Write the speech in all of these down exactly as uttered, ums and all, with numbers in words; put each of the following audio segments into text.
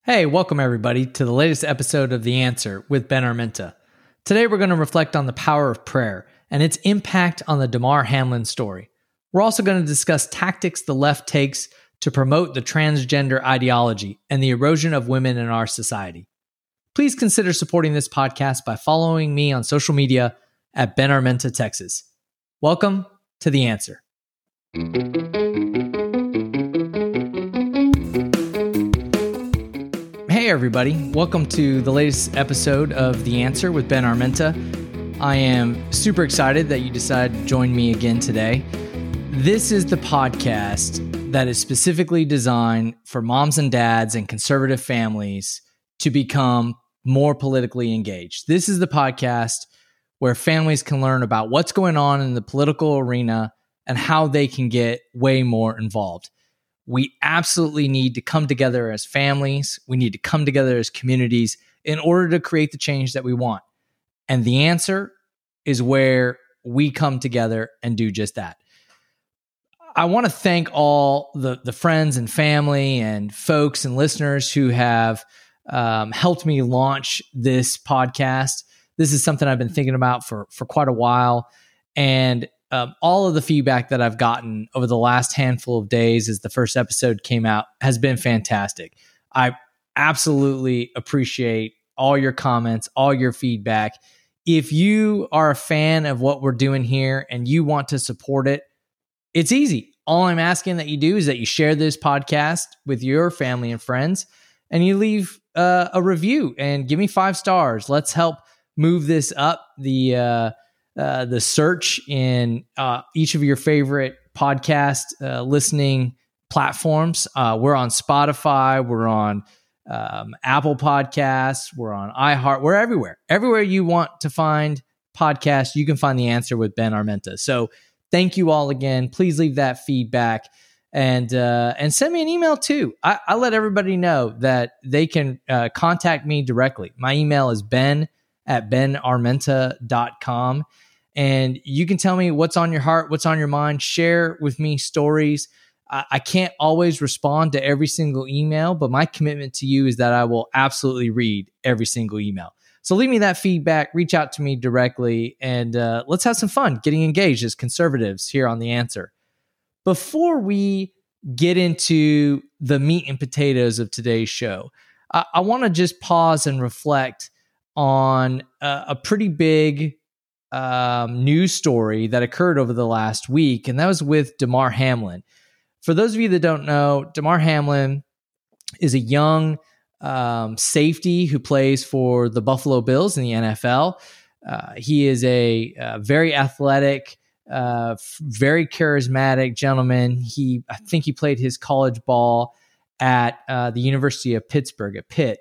Hey, welcome everybody to the latest episode of The Answer with Ben Armenta. Today we're going to reflect on the power of prayer and its impact on the Damar Hamlin story. We're also going to discuss tactics the left takes to promote the transgender ideology and the erosion of women in our society. Please consider supporting this podcast by following me on social media at Ben Armenta, Texas. Welcome to The Answer. Hey everybody, welcome to the latest episode of The Answer with Ben Armenta. I am super excited that you decided to join me again today. This is the podcast that is specifically designed for moms and dads and conservative families to become more politically engaged. This is the podcast where families can learn about what's going on in the political arena and how they can get way more involved. We absolutely need to come together as families. We need to come together as communities in order to create the change that we want. And the answer is where we come together and do just that. I want to thank all the, the friends and family and folks and listeners who have um, helped me launch this podcast. This is something I've been thinking about for, for quite a while. And Um, all of the feedback that I've gotten over the last handful of days as the first episode came out has been fantastic. I absolutely appreciate all your comments, all your feedback. If you are a fan of what we're doing here and you want to support it, it's easy. All I'm asking that you do is that you share this podcast with your family and friends and you leave uh, a review and give me five stars. Let's help move this up the uh Uh, the search in uh, each of your favorite podcast uh, listening platforms. Uh, we're on Spotify. We're on um, Apple Podcasts. We're on iHeart. We're everywhere. Everywhere you want to find podcasts, you can find The Answer with Ben Armenta. So thank you all again. Please leave that feedback and uh, and send me an email too. I, I let everybody know that they can uh, contact me directly. My email is ben at ben armenta dot com. And you can tell me what's on your heart, what's on your mind. Share with me stories. I, I can't always respond to every single email, but my commitment to you is that I will absolutely read every single email. So leave me that feedback, reach out to me directly, and uh, let's have some fun getting engaged as conservatives here on The Answer. Before we get into the meat and potatoes of today's show, I, I want to just pause and reflect on uh, a pretty big um, news story that occurred over the last week, and that was with Damar Hamlin. For those of you that don't know, Damar Hamlin is a young um, safety who plays for the Buffalo Bills in the N F L. Uh, he is a, a very athletic, uh, f- very charismatic gentleman. He, I think he played his college ball at uh, the University of Pittsburgh at Pitt.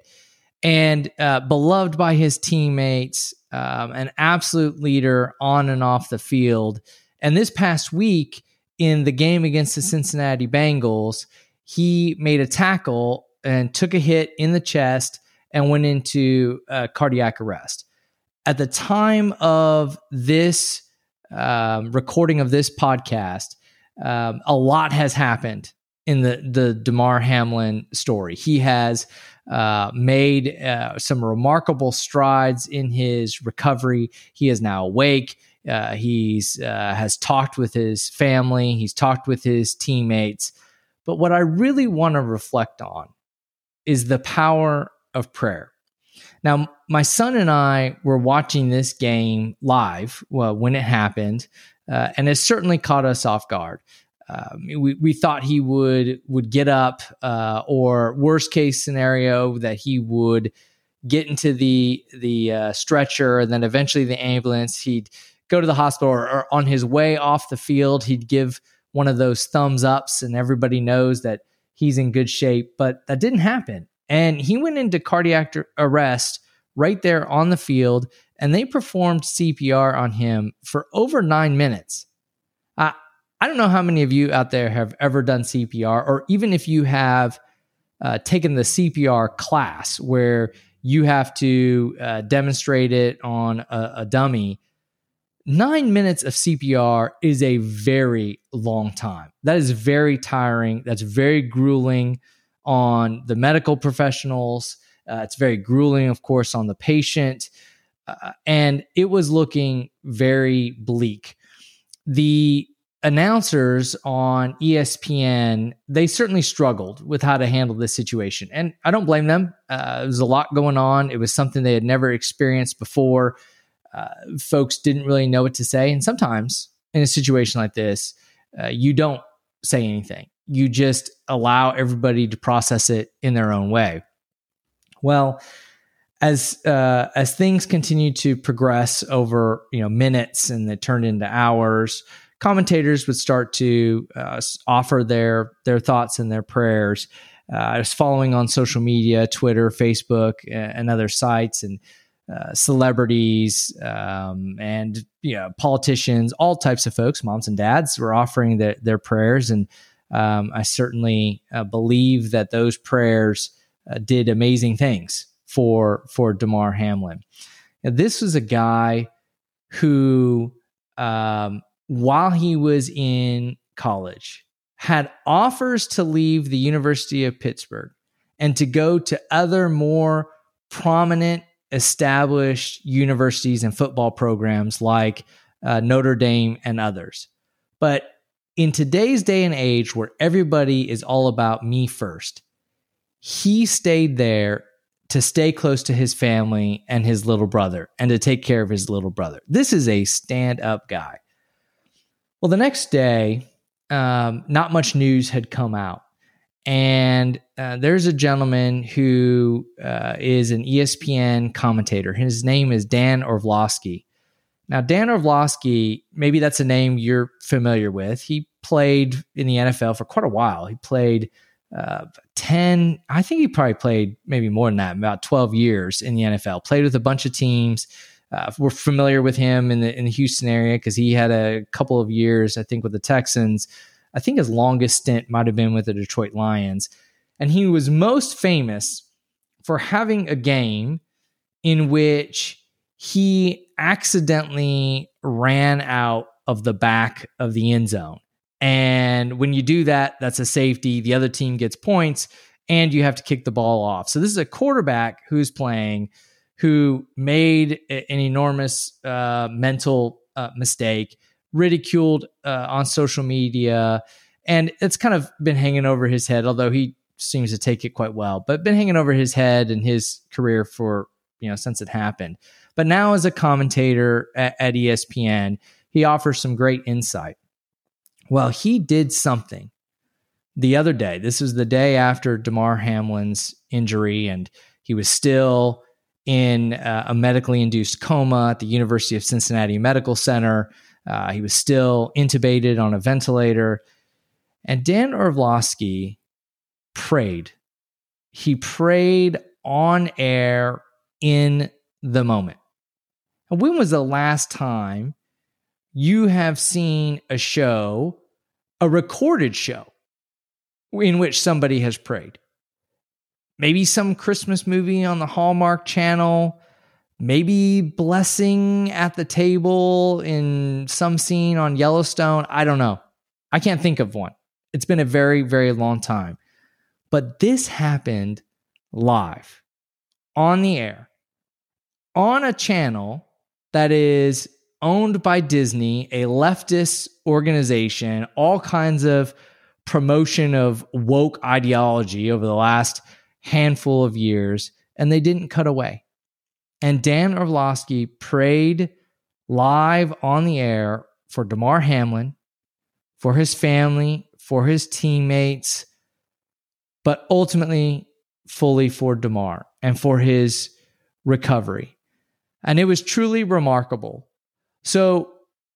And uh, beloved by his teammates, um, an absolute leader on and off the field. And this past week in the game against the Cincinnati Bengals, he made a tackle and took a hit in the chest and went into uh, cardiac arrest. At the time of this um, recording of this podcast, um, a lot has happened in the, the Damar Hamlin story. He has Uh, made uh, some remarkable strides in his recovery. He is now awake. Uh, he's uh, has talked with his family. He's talked with his teammates. But what I really want to reflect on is the power of prayer. Now, my son and I were watching this game live well, when it happened, uh, and it certainly caught us off guard. Um, we, we thought he would would get up, uh, or worst case scenario that he would get into the the uh, stretcher and then eventually the ambulance. He'd go to the hospital, or, or on his way off the field, he'd give one of those thumbs ups, and everybody knows that he's in good shape. But that didn't happen, and he went into cardiac arrest right there on the field, and they performed C P R on him for over nine minutes. I I don't know how many of you out there have ever done C P R, or even if you have uh, taken the C P R class where you have to uh, demonstrate it on a, a dummy. Nine minutes of C P R is a very long time. That is very tiring. That's very grueling on the medical professionals. Uh, it's very grueling, of course, on the patient. Uh, and it was looking very bleak. The announcers on E S P N, they certainly struggled with how to handle this situation. And I don't blame them. Uh, there was a lot going on. It was something they had never experienced before. Uh, folks didn't really know what to say. And sometimes in a situation like this, uh, you don't say anything. You just allow everybody to process it in their own way. Well, as uh, as things continue to progress over you know minutes and it turned into hours, commentators would start to uh, offer their their thoughts and their prayers. Uh, I was following on social media, Twitter, Facebook, and other sites, and uh, celebrities um, and you know politicians, all types of folks, moms and dads, were offering their, their prayers, and um, I certainly uh, believe that those prayers uh, did amazing things for for Damar Hamlin. Now, this was a guy who, um, while he was in college, had offers to leave the University of Pittsburgh and to go to other more prominent, established universities and football programs like uh, Notre Dame and others. But in today's day and age where everybody is all about me first, he stayed there to stay close to his family and his little brother and to take care of his little brother. This is a stand-up guy. Well, the next day, um, not much news had come out. And uh, there's a gentleman who uh, is an E S P N commentator. His name is Dan Orlovsky. Now, Dan Orlovsky, maybe that's a name you're familiar with. He played in the N F L for quite a while. He played uh, ten, I think he probably played maybe more than that, about twelve years in the N F L. Played with a bunch of teams. Uh, we're familiar with him in the in the Houston area because he had a couple of years, I think, with the Texans. I think his longest stint might have been with the Detroit Lions. And he was most famous for having a game in which he accidentally ran out of the back of the end zone. And when you do that, that's a safety. The other team gets points, and you have to kick the ball off. So this is a quarterback who's playing, who made an enormous uh, mental uh, mistake, ridiculed uh, on social media, and it's kind of been hanging over his head, although he seems to take it quite well, but been hanging over his head and his career for, you know, since it happened. But now as a commentator at, at E S P N, he offers some great insight. Well, he did something the other day. This was the day after Damar Hamlin's injury, and he was still in uh, a medically induced coma at the University of Cincinnati Medical Center. Uh, he was still intubated on a ventilator. And Dan Orlovsky prayed. He prayed on air in the moment. And when was the last time you have seen a show, a recorded show, in which somebody has prayed? Maybe some Christmas movie on the Hallmark Channel, maybe blessing at the table in some scene on Yellowstone. I don't know. I can't think of one. It's been a very, very long time. But this happened live, on the air, on a channel that is owned by Disney, a leftist organization, all kinds of promotion of woke ideology over the last handful of years, and they didn't cut away. And Dan Orlovsky prayed live on the air for Damar Hamlin, for his family, for his teammates, but ultimately fully for Damar and for his recovery. And it was truly remarkable. So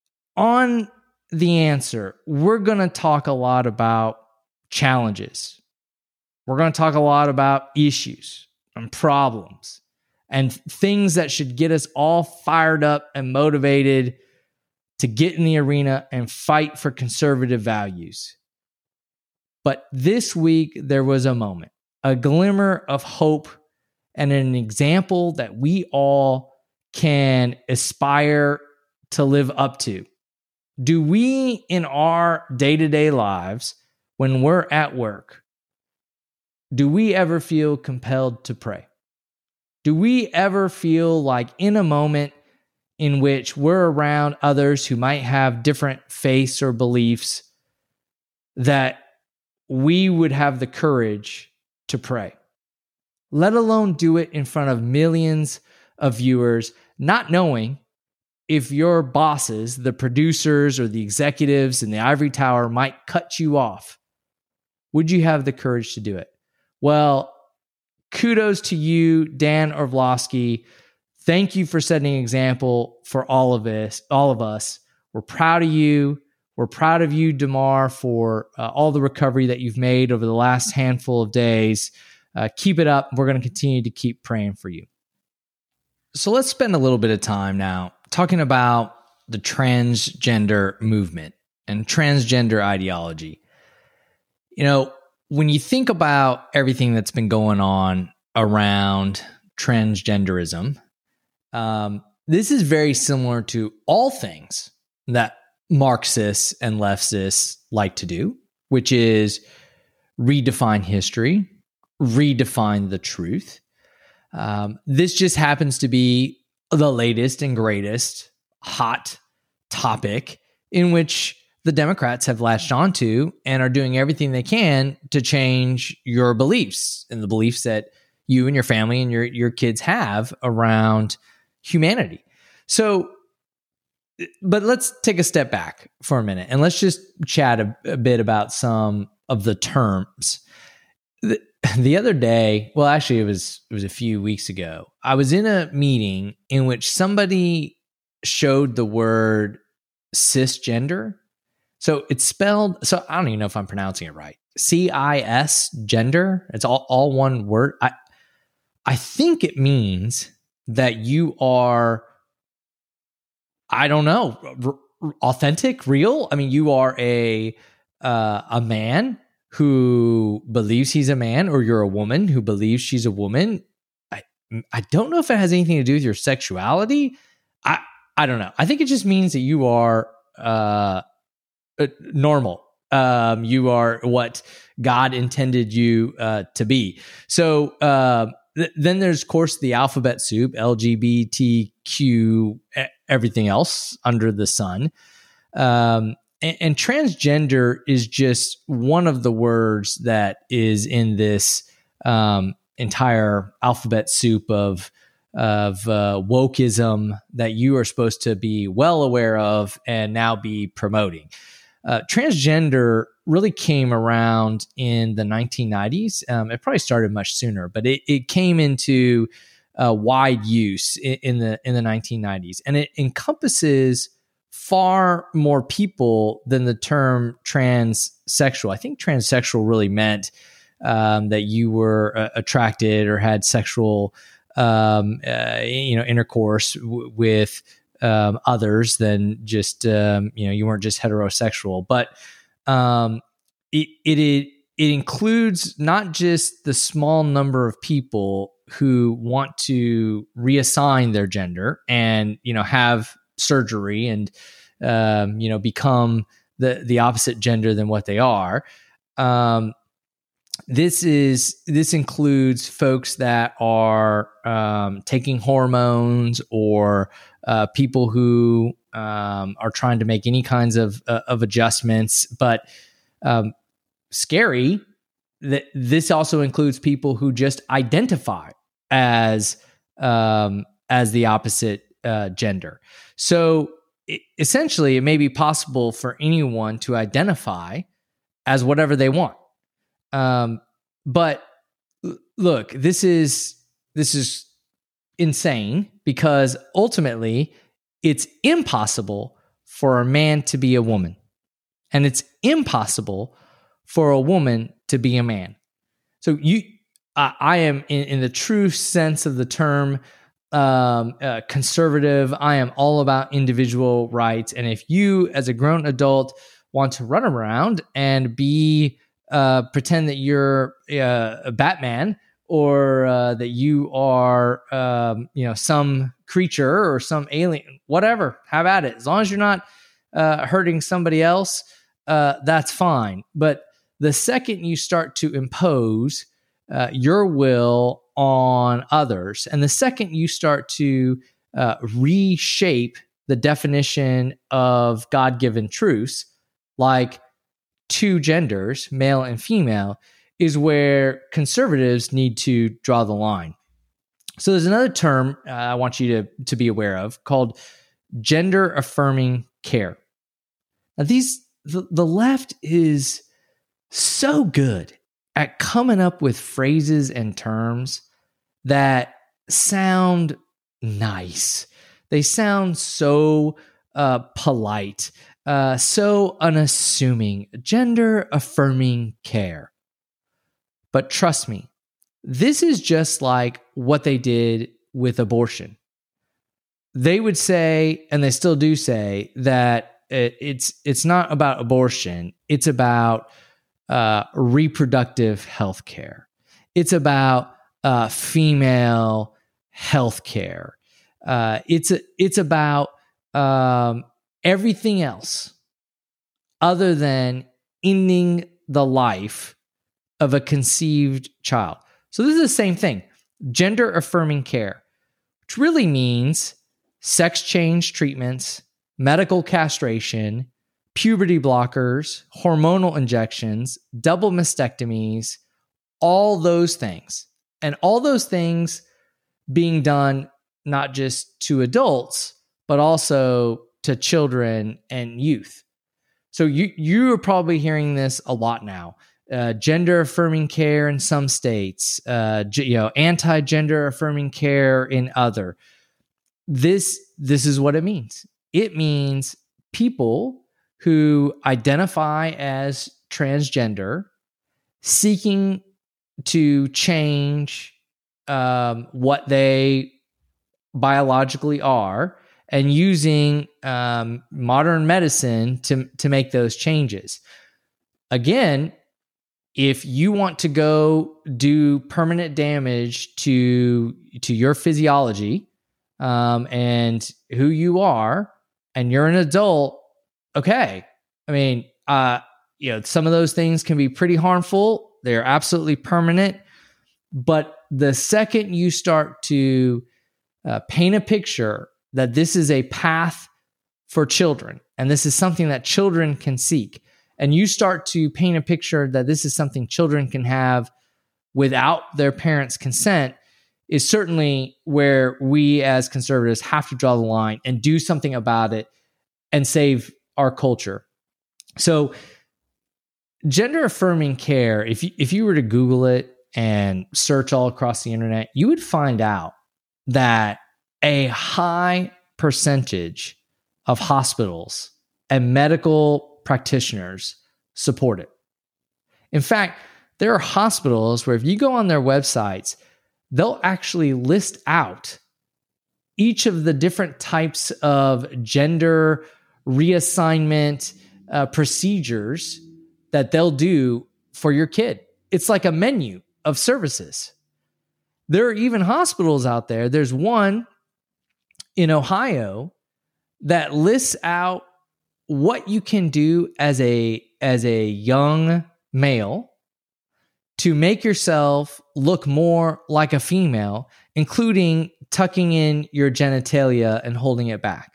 on The Answer, we're going to talk a lot about challenges. We're going to talk a lot about issues and problems and things that should get us all fired up and motivated to get in the arena and fight for conservative values. But this week, there was a moment, a glimmer of hope, and an example that we all can aspire to live up to. Do we, in our day-to-day lives, when we're at work, do we ever feel compelled to pray? Do we ever feel like in a moment in which we're around others who might have different faiths or beliefs that we would have the courage to pray, let alone do it in front of millions of viewers, not knowing if your bosses, the producers or the executives in the ivory tower might cut you off? Would you have the courage to do it? Well, kudos to you, Dan Orlovsky. Thank you for setting an example for all of us. All of us. We're proud of you. We're proud of you, Damar, for uh, all the recovery that you've made over the last handful of days. Uh, keep it up. We're going to continue to keep praying for you. So let's spend a little bit of time now talking about the transgender movement and transgender ideology. You know, when you think about everything that's been going on around transgenderism, um, this is very similar to all things that Marxists and leftists like to do, which is redefine history, redefine the truth. Um, this just happens to be the latest and greatest hot topic in which the Democrats have latched onto and are doing everything they can to change your beliefs and the beliefs that you and your family and your, your kids have around humanity. So, but let's take a step back for a minute and let's just chat a, a bit about some of the terms. The, the other day, well, actually it was, it was a few weeks ago, I was in a meeting in which somebody showed the word cisgender. So it's spelled, so I don't even know if I'm pronouncing it right. C I S gender. It's all, all one word. I I think it means that you are, I don't know, r- authentic, real. I mean, you are a uh, a man who believes he's a man, or you're a woman who believes she's a woman. I I don't know if it has anything to do with your sexuality. I I don't know. I think it just means that you are uh, normal. Um, you are what God intended you uh, to be. So uh, th- then there's, of course, the alphabet soup, L G B T Q, everything else under the sun. Um, and, and transgender is just one of the words that is in this um, entire alphabet soup of of uh, wokeism that you are supposed to be well aware of and now be promoting. Uh, transgender really came around in the nineteen nineties. Um, it probably started much sooner, but it, it came into uh, wide use in, in the in the nineteen nineties, and it encompasses far more people than the term transsexual. I think transsexual really meant um, that you were uh, attracted or had sexual, um, uh, you know, intercourse w- with. Um, others than just, um, you know, you weren't just heterosexual, but um, it, it it includes not just the small number of people who want to reassign their gender and, you know, have surgery and, um, you know, become the, the opposite gender than what they are. Um, This is this includes folks that are um, taking hormones or uh, people who um, are trying to make any kinds of uh, of adjustments. But um, scary that this also includes people who just identify as um, as the opposite uh, gender. So it, essentially, it may be possible for anyone to identify as whatever they want. Um, but look, this is, this is insane because ultimately it's impossible for a man to be a woman, and it's impossible for a woman to be a man. So you, uh, I am in, in the true sense of the term, um, uh, conservative. I am all about individual rights. And if you as a grown adult want to run around and be Uh, pretend that you're uh, a Batman or uh, that you are, um, you know, some creature or some alien, whatever, have at it. As long as you're not uh, hurting somebody else, uh, that's fine. But the second you start to impose uh, your will on others. And the second you start to uh, reshape the definition of God-given truths, like two genders, male and female, is where conservatives need to draw the line. So there's another term uh, I want you to, to be aware of called gender-affirming care. Now, these the, the left is so good at coming up with phrases and terms that sound nice. They sound so uh, polite, uh, so unassuming, gender-affirming care. But trust me, this is just like what they did with abortion. They would say, and they still do say, that it, it's it's not about abortion. It's about uh, reproductive health care. It's about uh, female health care. Uh, it's a, it's about um, everything else other than ending the life of a conceived child. So this is the same thing, gender-affirming care, which really means sex change treatments, medical castration, puberty blockers, hormonal injections, double mastectomies, all those things. And all those things being done not just to adults, but also to children and youth. So you you are probably hearing this a lot now. Uh, gender affirming care in some states, uh, g- you know, anti-gender affirming care in other. This this is what it means. It means people who identify as transgender seeking to change um, what they biologically are and using um, modern medicine to to make those changes. Again, if you want to go do permanent damage to to your physiology um, and who you are, and you're an adult, okay. I mean, uh, you know, some of those things can be pretty harmful. They're absolutely permanent. But the second you start to uh, paint a picture that this is a path for children, and this is something that children can seek, and you start to paint a picture that this is something children can have without their parents' consent, is certainly where we as conservatives have to draw the line and do something about it and save our culture. So gender affirming care, if you, if you were to Google it and search all across the internet, you would find out that a high percentage of hospitals and medical practitioners support it. In fact, there are hospitals where if you go on their websites, they'll actually list out each of the different types of gender reassignment uh, procedures that they'll do for your kid. It's like a menu of services. There are even hospitals out there. There's one in Ohio that lists out what you can do as a as a young male to make yourself look more like a female, including tucking in your genitalia and holding it back.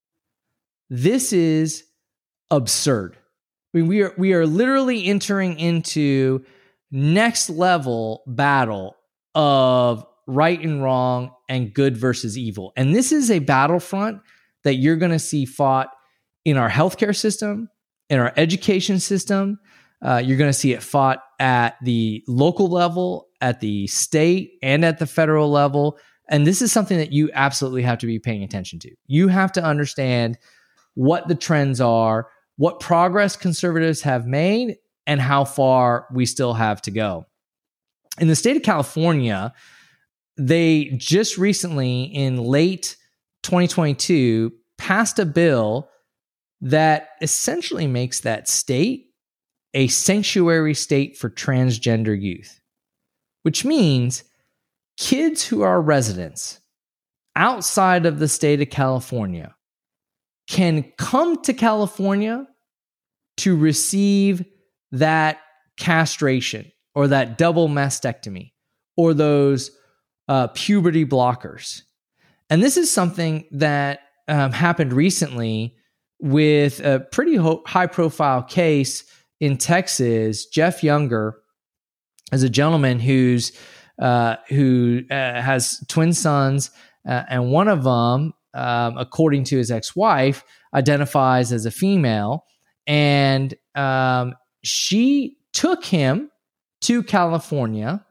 This is absurd. I mean, we are we are literally entering into next level battle of right and wrong and good versus evil. And this is a battlefront that you're going to see fought in our healthcare system, in our education system. Uh, you're going to see it fought at the local level, at the state, and at the federal level. And this is something that you absolutely have to be paying attention to. You have to understand what the trends are, what progress conservatives have made, and how far we still have to go. In the state of California, they just recently, in late twenty twenty-two, passed a bill that essentially makes that state a sanctuary state for transgender youth, which means kids who are residents outside of the state of California can come to California to receive that castration or that double mastectomy, or those uh, puberty blockers. And this is something that um, happened recently with a pretty ho- high-profile case in Texas. Jeff Younger is a gentleman who's uh, who uh, has twin sons, uh, and one of them, um, according to his ex-wife, identifies as a female, and um, she took him to California,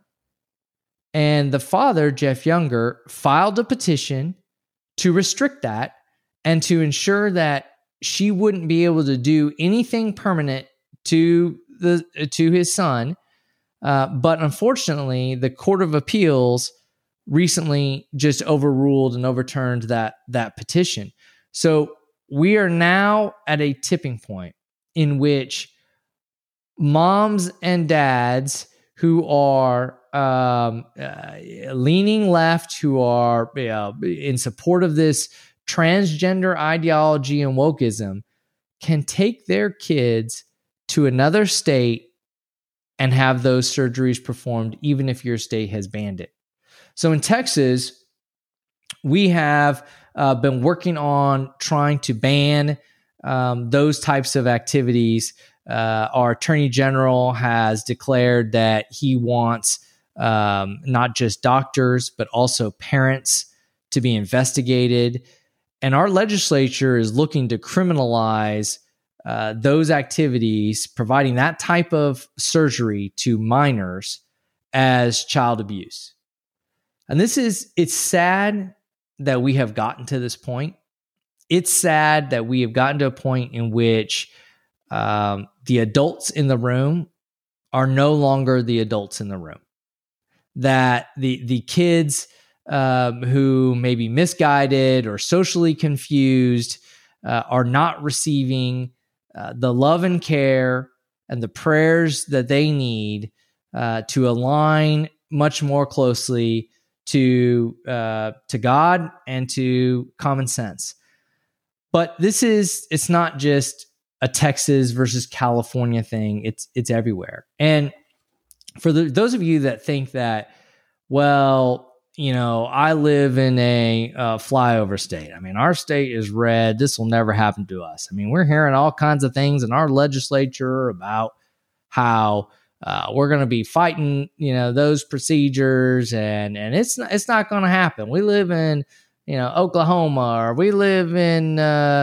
and the father, Jeff Younger, filed a petition to restrict that and to ensure that she wouldn't be able to do anything permanent to the to his son. Uh, but unfortunately, the Court of Appeals recently just overruled and overturned that that petition. So we are now at a tipping point in which moms and dads who are um, uh, leaning left, who are you know, in support of this transgender ideology and wokeism, can take their kids to another state and have those surgeries performed, even if your state has banned it. So in Texas, we have uh, been working on trying to ban um, those types of activities. Uh, our attorney general has declared that he wants um, not just doctors, but also parents to be investigated. And our legislature is looking to criminalize uh, those activities, providing that type of surgery to minors as child abuse. And this is, it's sad that we have gotten to this point. It's sad that we have gotten to a point in which um, the adults in the room are no longer the adults in the room. That the the kids um, who may be misguided or socially confused uh, are not receiving uh, the love and care and the prayers that they need uh, to align much more closely to uh, to God and to common sense. But this is, it's not just a Texas versus California thing. It's it's everywhere. And for the, those of you that think that, well, you know, I live in a uh, flyover state. I mean, our state is red. This will never happen to us. I mean, we're hearing all kinds of things in our legislature about how uh, we're going to be fighting, you know, those procedures, and and it's not, it's not going to happen. We live in, you know, Oklahoma, or we live in, uh,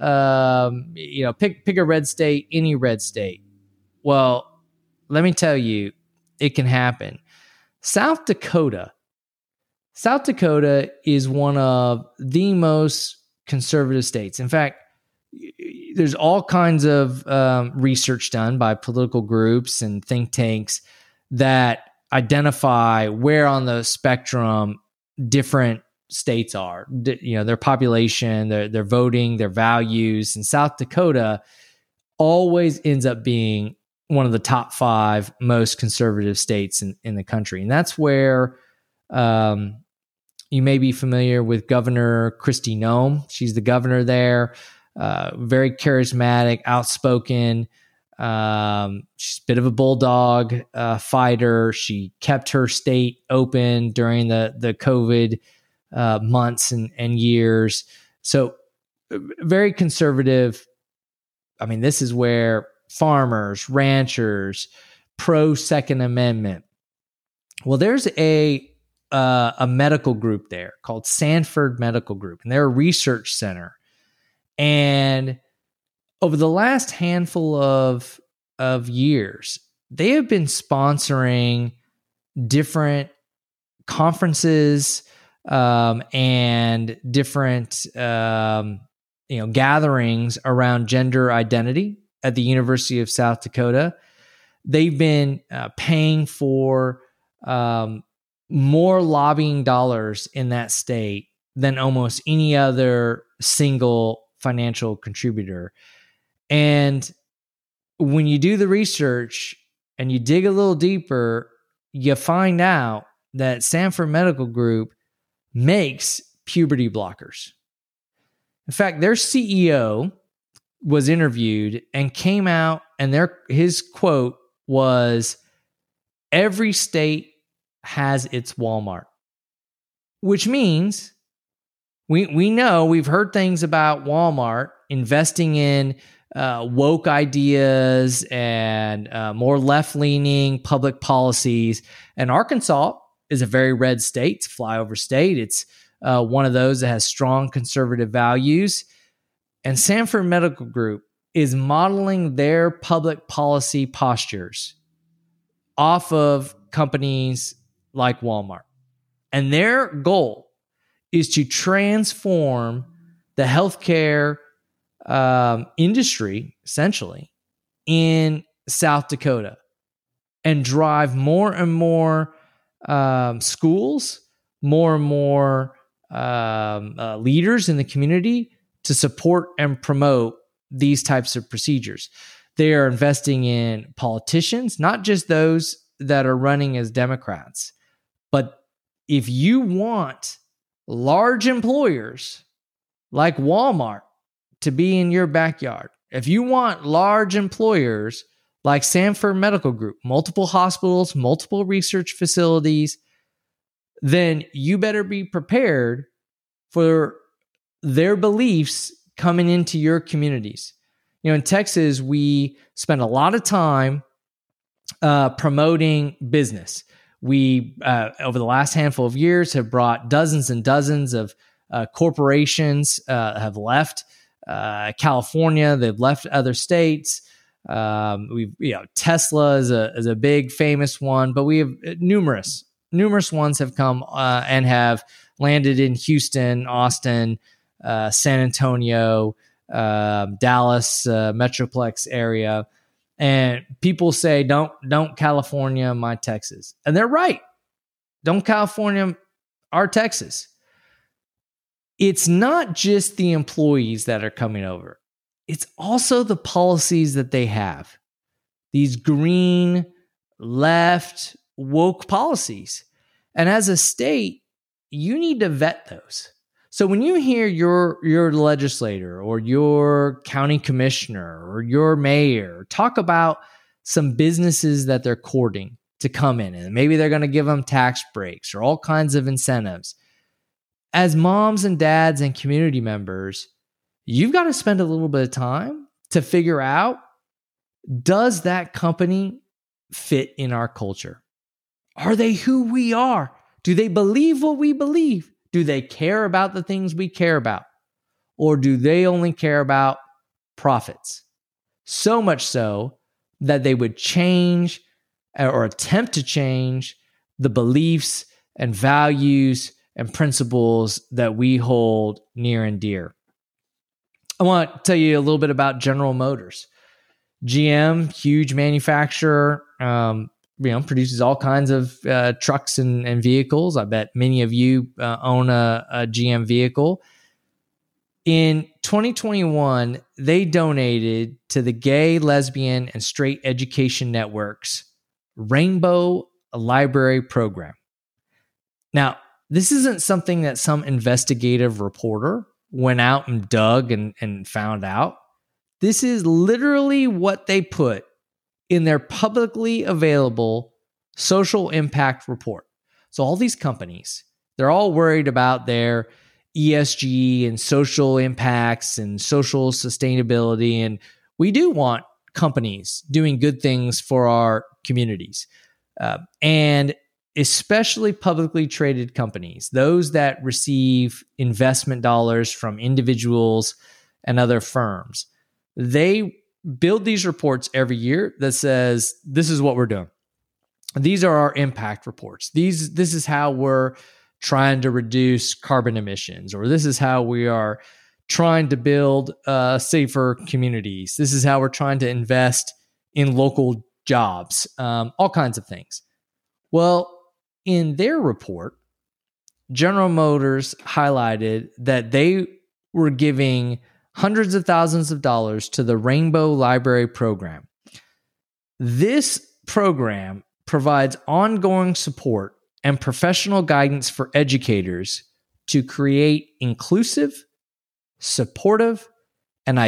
um, you know, pick pick a red state, any red state. Well, let me tell you, it can happen. South Dakota, South Dakota is one of the most conservative states. In fact, there's all kinds of um, research done by political groups and think tanks that identify where on the spectrum different states are, you know, their population, their their voting, their values. And South Dakota always ends up being one of the top five most conservative states in, in the country. And that's where um, you may be familiar with Governor Kristi Noem. She's the governor there, uh, very charismatic, outspoken. Um, she's a bit of a bulldog uh, fighter. She kept her state open during the, the COVID uh, months and, and years. So very conservative. I mean, this is where farmers, ranchers, pro Second Amendment. Well, there's a uh, a medical group there called Sanford Medical Group, and they're a research center. And over the last handful of of years, they have been sponsoring different conferences um, and different um, you know gatherings around gender identity at the University of South Dakota. They've been uh, paying for um, more lobbying dollars in that state than almost any other single financial contributor. And when you do the research and you dig a little deeper, you find out that Sanford Medical Group makes puberty blockers. In fact, their C E O was interviewed and came out, and their his quote was, Every state has its Walmart, which means we we know we've heard things about Walmart investing in uh, woke ideas and uh, more left-leaning public policies. And Arkansas is a very red state. It's a flyover state. It's uh, one of those that has strong conservative values. And Sanford Medical Group is modeling their public policy postures off of companies like Walmart. And their goal is to transform the healthcare um, industry, essentially, in South Dakota and drive more and more um, schools, more and more um, uh, leaders in the community to support and promote these types of procedures. They are investing in politicians, not just those that are running as Democrats, but if you want large employers like Walmart to be in your backyard, if you want large employers like Sanford Medical Group, multiple hospitals, multiple research facilities, then you better be prepared for their beliefs coming into your communities. You know, in Texas, we spend a lot of time uh, promoting business. We, uh, over the last handful of years, have brought dozens and dozens of uh, corporations uh, have left uh, California. They've left other states. Um, we've, you know, Tesla is a is a big famous one, but we have numerous numerous ones have come uh, and have landed in Houston, Austin, uh, San Antonio, uh, Dallas, uh, Metroplex area. And people say, don't, don't California my Texas. And they're right. Don't California our Texas. It's not just the employees that are coming over. It's also the policies that they have. These green, left, woke policies. And as a state, you need to vet those. So when you hear your your legislator or your county commissioner or your mayor talk about some businesses that they're courting to come in, and maybe they're going to give them tax breaks or all kinds of incentives, as moms and dads and community members, you've got to spend a little bit of time to figure out, does that company fit in our culture? Are they who we are? Do they believe what we believe? Do they care about the things we care about? Or do they only care about profits? So much so that they would change or attempt to change the beliefs and values and principles that we hold near and dear. I want to tell you a little bit about General Motors. G M, huge manufacturer, um, you know, produces all kinds of uh, trucks and, and vehicles. I bet many of you uh, own a, a G M vehicle. In twenty twenty-one, they donated to the Gay, Lesbian, and Straight Education Network's Rainbow Library Program. Now, this isn't something that some investigative reporter went out and dug and, and found out. This is literally what they put in their publicly available social impact report. So all these companies, they're all worried about their E S G and social impacts and social sustainability. And we do want companies doing good things for our communities. Uh, and especially publicly traded companies, those that receive investment dollars from individuals and other firms, they build these reports every year that says, this is what we're doing. These are our impact reports. These, this is how we're trying to reduce carbon emissions, or this is how we are trying to build uh, safer communities. This is how we're trying to invest in local jobs, um, all kinds of things. Well, in their report, General Motors highlighted that they were giving hundreds of thousands of dollars to the Rainbow Library Program. This program provides ongoing support and professional guidance for educators to create inclusive, supportive, and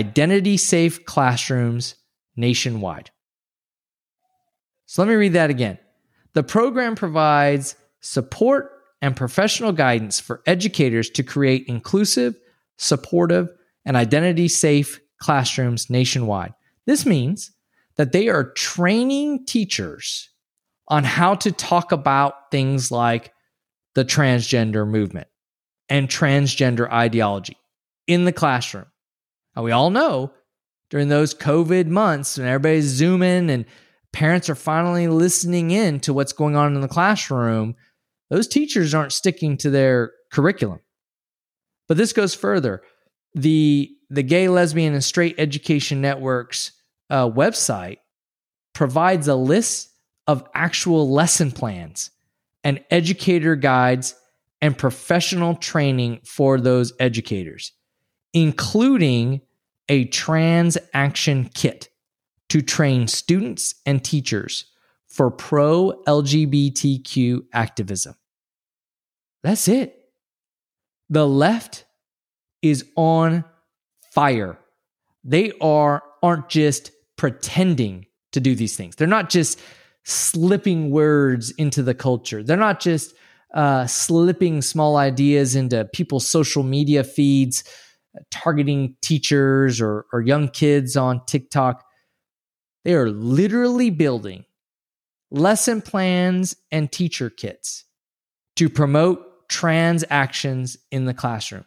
identity-safe classrooms nationwide. So let me read that again. The program provides support and professional guidance for educators to create inclusive, supportive, and identity-safe classrooms nationwide. This means that they are training teachers on how to talk about things like the transgender movement and transgender ideology in the classroom. Now, we all know during those COVID months when everybody's Zooming and parents are finally listening in to what's going on in the classroom, those teachers aren't sticking to their curriculum. But this goes further. The, the Gay, Lesbian, and Straight Education Network's uh, website provides a list of actual lesson plans and educator guides and professional training for those educators, including a trans action kit to train students and teachers for pro-L G B T Q activism. That's it. The left is on fire. They are, aren't just pretending to do these things. They're not just slipping words into the culture. They're not just uh, slipping small ideas into people's social media feeds, targeting teachers or, or young kids on TikTok. They are literally building lesson plans and teacher kits to promote trans actions in the classroom.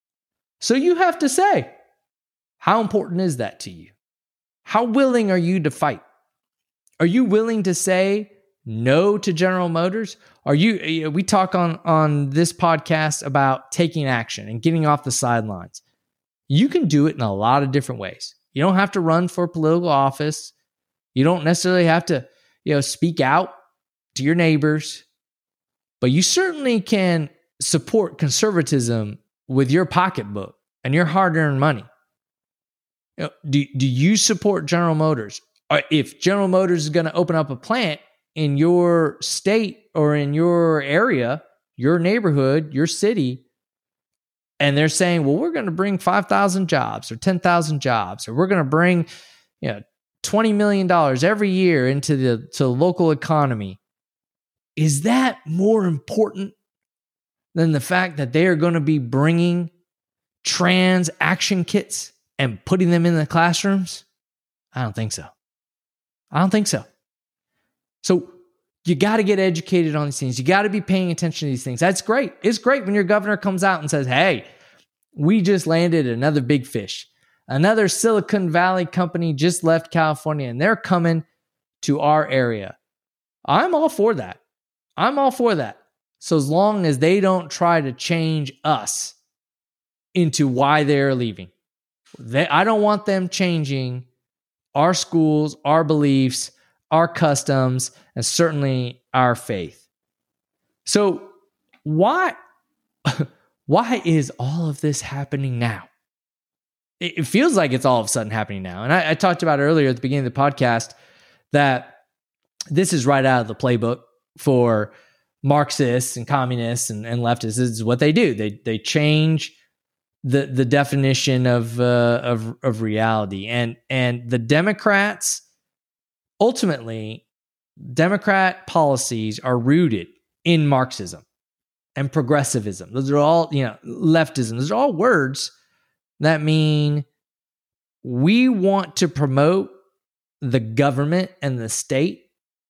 So you have to say, how important is that to you? How willing are you to fight? Are you willing to say no to General Motors? Are you? We talk on, on this podcast about taking action and getting off the sidelines. You can do it in a lot of different ways. You don't have to run for political office. You don't necessarily have to, you know, speak out to your neighbors, but you certainly can support conservatism with your pocketbook and your hard-earned money. You know, do, do you support General Motors? Or if General Motors is going to open up a plant in your state or in your area, your neighborhood, your city, and they're saying, well, we're going to bring five thousand jobs or ten thousand jobs, or we're going to bring, you know, twenty million dollars every year into the to the local economy. Is that more important than the fact that they are going to be bringing trans action kits and putting them in the classrooms? I don't think so. I don't think so. So you got to get educated on these things. You got to be paying attention to these things. That's great. It's great when your governor comes out and says, hey, we just landed another big fish. Another Silicon Valley company just left California and they're coming to our area. I'm all for that. I'm all for that. So as long as they don't try to change us into why they're leaving. They, I don't want them changing our schools, our beliefs, our customs, and certainly our faith. So why, why is all of this happening now? It feels like it's all of a sudden happening now. And I, I talked about earlier at the beginning of the podcast that this is right out of the playbook for Marxists and communists and, and leftists. This is what they do. They they change the the definition of uh, of of reality. And and the Democrats, ultimately, Democrat policies are rooted in Marxism and progressivism. Those are all, you know, leftism. Those are all words that mean we want to promote the government and the state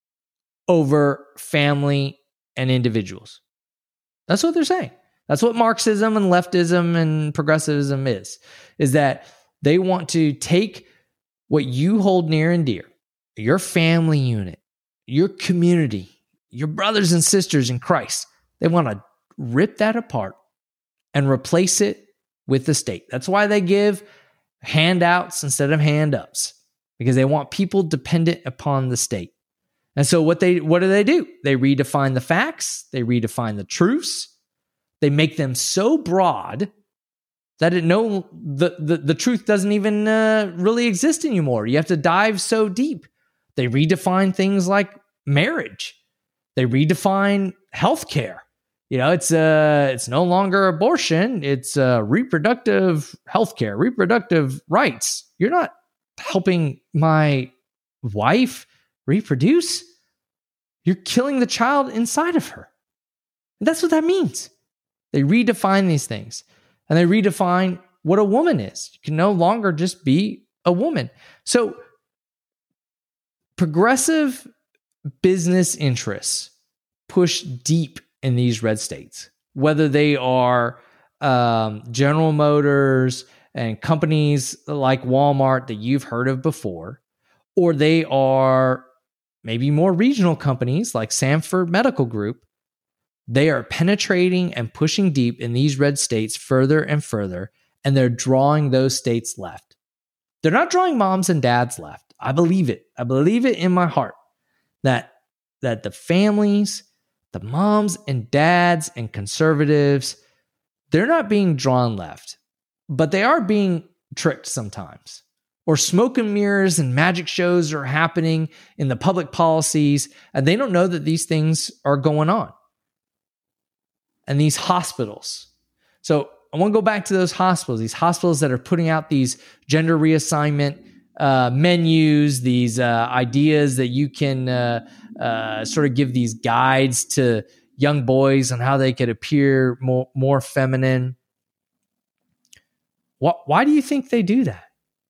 over family and individuals. That's what they're saying. That's what Marxism and leftism and progressivism is, is that they want to take what you hold near and dear, your family unit, your community, your brothers and sisters in Christ. They want to rip that apart and replace it with the state. That's why they give handouts instead of hand-ups, because they want people dependent upon the state. And so what they what do they do? They redefine the facts, they redefine the truths, they make them so broad that it no the the, the truth doesn't even uh, really exist anymore. You have to dive so deep. They redefine things like marriage. They redefine healthcare. You know, it's uh, it's no longer abortion. It's uh, reproductive healthcare, reproductive rights. You're not helping my wife reproduce. You're killing the child inside of her. And that's what that means. They redefine these things, and they redefine what a woman is. You can no longer just be a woman. So progressive business interests push deep in these red states, whether they are um, General Motors and companies like Walmart that you've heard of before, or they are maybe more regional companies like Sanford Medical Group. They are penetrating and pushing deep in these red states further and further, and they're drawing those states left. They're not drawing moms and dads left. I believe it. I believe it in my heart that, that the families, the moms and dads and conservatives, they're not being drawn left, but they are being tricked sometimes. Or smoke and mirrors and magic shows are happening in the public policies, and they don't know that these things are going on. And these hospitals. So I want to go back to those hospitals, these hospitals that are putting out these gender reassignment uh, menus, these uh, ideas that you can uh, uh, sort of give these guides to young boys on how they could appear more, more feminine. What, why do you think they do that?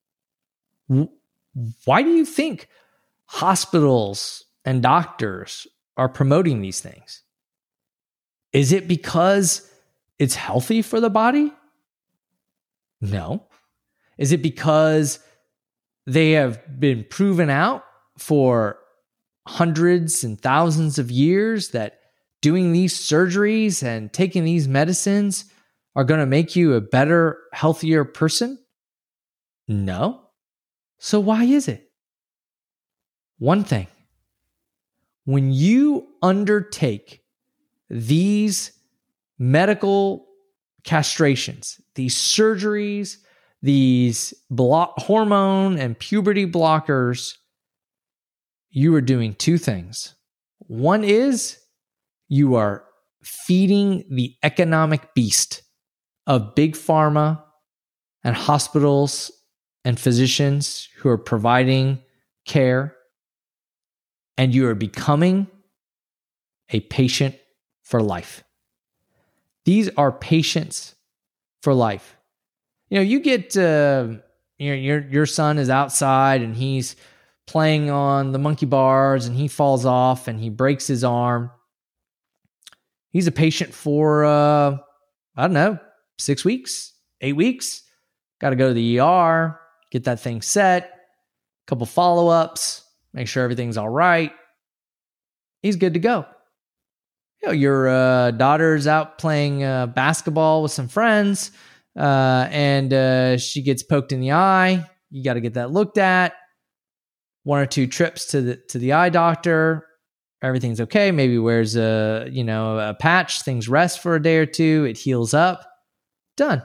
Why do you think hospitals and doctors are promoting these things? Is it because it's healthy for the body? No. Is it because they have been proven out for hundreds and thousands of years that doing these surgeries and taking these medicines are going to make you a better, healthier person? No. So why is it? One thing. When you undertake these medical castrations, these surgeries, these block, hormone and puberty blockers, you are doing two things. One is you are feeding the economic beast of big pharma and hospitals and physicians who are providing care, and you are becoming a patient for life. These are patients for life. You know, you get uh, your your your son is outside and he's playing on the monkey bars and he falls off and he breaks his arm. He's a patient for uh, I don't know, six weeks, eight weeks. Got to go to the E R, get that thing set, a couple follow-ups, make sure everything's all right. He's good to go. You know, your uh, daughter's out playing uh, basketball with some friends, uh, and uh, she gets poked in the eye. You got to get that looked at. One or two trips to the to the eye doctor. Everything's okay. Maybe wears a you know a patch. Things rest for a day or two. It heals up. Done.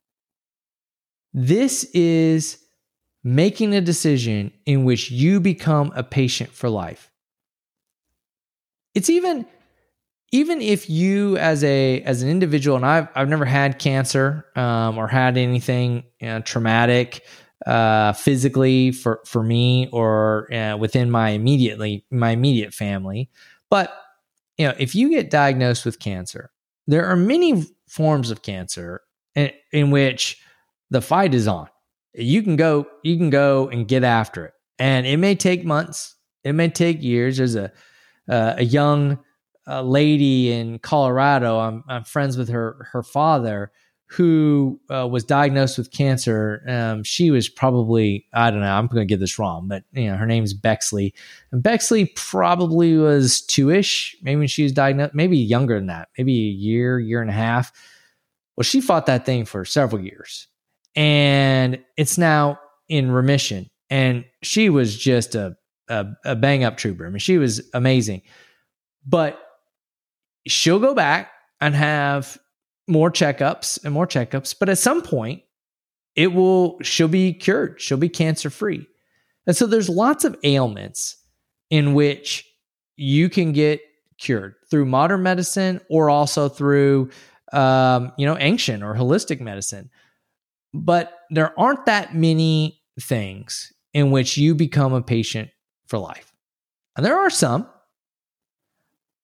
This is making a decision in which you become a patient for life. It's even. Even if you, as a as an individual, and I've I've never had cancer um, or had anything you know, traumatic uh, physically for, for me or uh, within my immediately my immediate family, but you know, if you get diagnosed with cancer, there are many forms of cancer in, in which the fight is on. You can go you can go and get after it, and it may take months, it may take years. There's a uh, a young a lady in Colorado. I'm, I'm friends with her, her father, who uh, was diagnosed with cancer. Um, she was probably, I don't know, I'm going to get this wrong, but you know, her name's Bexley. And Bexley probably was two-ish, maybe when she was diagnosed, maybe younger than that, maybe a year, year and a half. Well, she fought that thing for several years, and it's now in remission. And she was just a, a, a bang-up trooper. I mean, she was amazing. But she'll go back and have more checkups and more checkups. But at some point, it will, she'll be cured. She'll be cancer-free. And so there's lots of ailments in which you can get cured through modern medicine or also through, um, you know, ancient or holistic medicine. But there aren't that many things in which you become a patient for life. And there are some.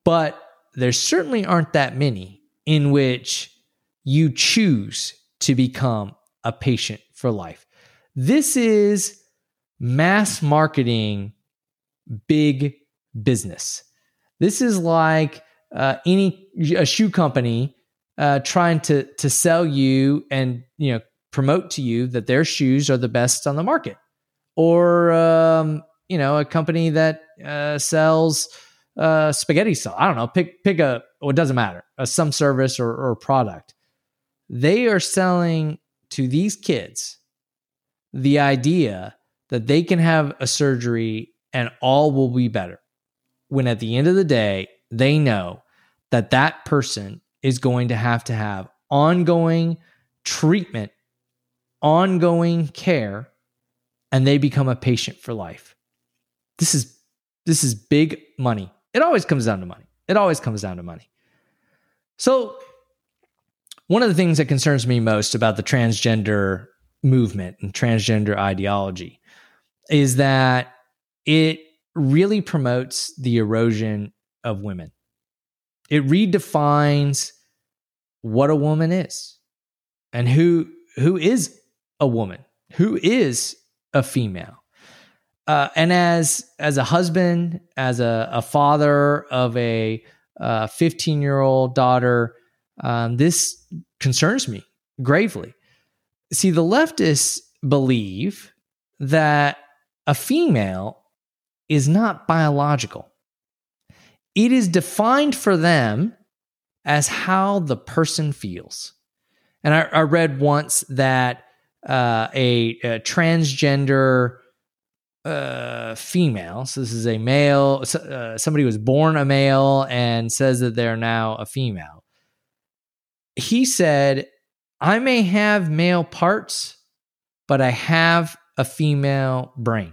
But there certainly aren't that many in which you choose to become a patient for life. This is mass marketing, big business. This is like uh, any a shoe company uh, trying to to sell you and you know promote to you that their shoes are the best on the market, or um, you know a company that uh, sells uh, spaghetti sauce. I don't know. Pick pick a. Well, it doesn't matter. Uh, some service or, or product. They are selling to these kids the idea that they can have a surgery and all will be better. When at the end of the day, they know that that person is going to have to have ongoing treatment, ongoing care, and they become a patient for life. This is this is big money. It always comes down to money. It always comes down to money. So one of the things that concerns me most about the transgender movement and transgender ideology is that it really promotes the erosion of women. It redefines what a woman is and who who is a woman, who is a female. Uh, and as as a husband, as a, a father of a fifteen-year-old daughter, um, this concerns me gravely. See, the leftists believe that a female is not biological. It is defined for them as how the person feels. And I, I read once that uh, a, a transgender uh, female, so this is a male, uh, somebody was born a male and says that they're now a female. He said, I may have male parts, but I have a female brain.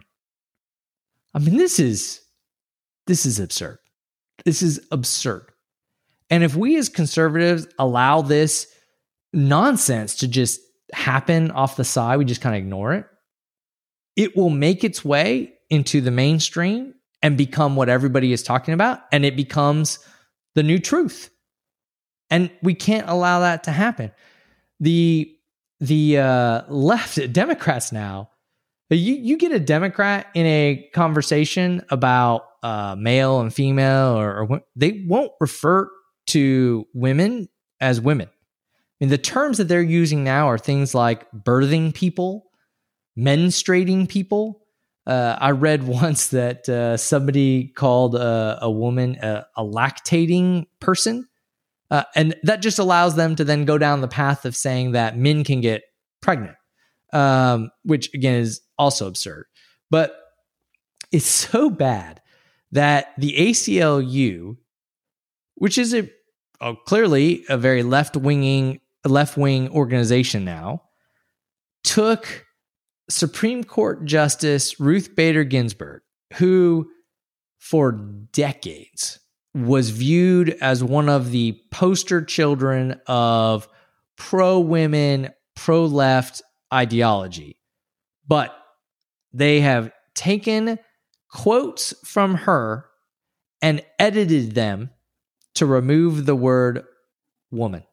I mean, this is this is absurd. This is absurd. And if we as conservatives allow this nonsense to just happen off the side, we just kind of ignore it, it will make its way into the mainstream and become what everybody is talking about, and it becomes the new truth. And we can't allow that to happen. The the uh, left Democrats now, you you get a Democrat in a conversation about uh, male and female, or, or they won't refer to women as women. I mean, the terms that they're using now are things like birthing people, menstruating people. Uh, I read once that uh, somebody called a, a woman a, a lactating person. Uh, and that just allows them to then go down the path of saying that men can get pregnant, um, which again is also absurd. But it's so bad that the A C L U, which is a, a clearly a very left-winging, left-wing organization now, took Supreme Court Justice Ruth Bader Ginsburg, who for decades was viewed as one of the poster children of pro-women, pro-left ideology. But they have taken quotes from her and edited them to remove the word woman.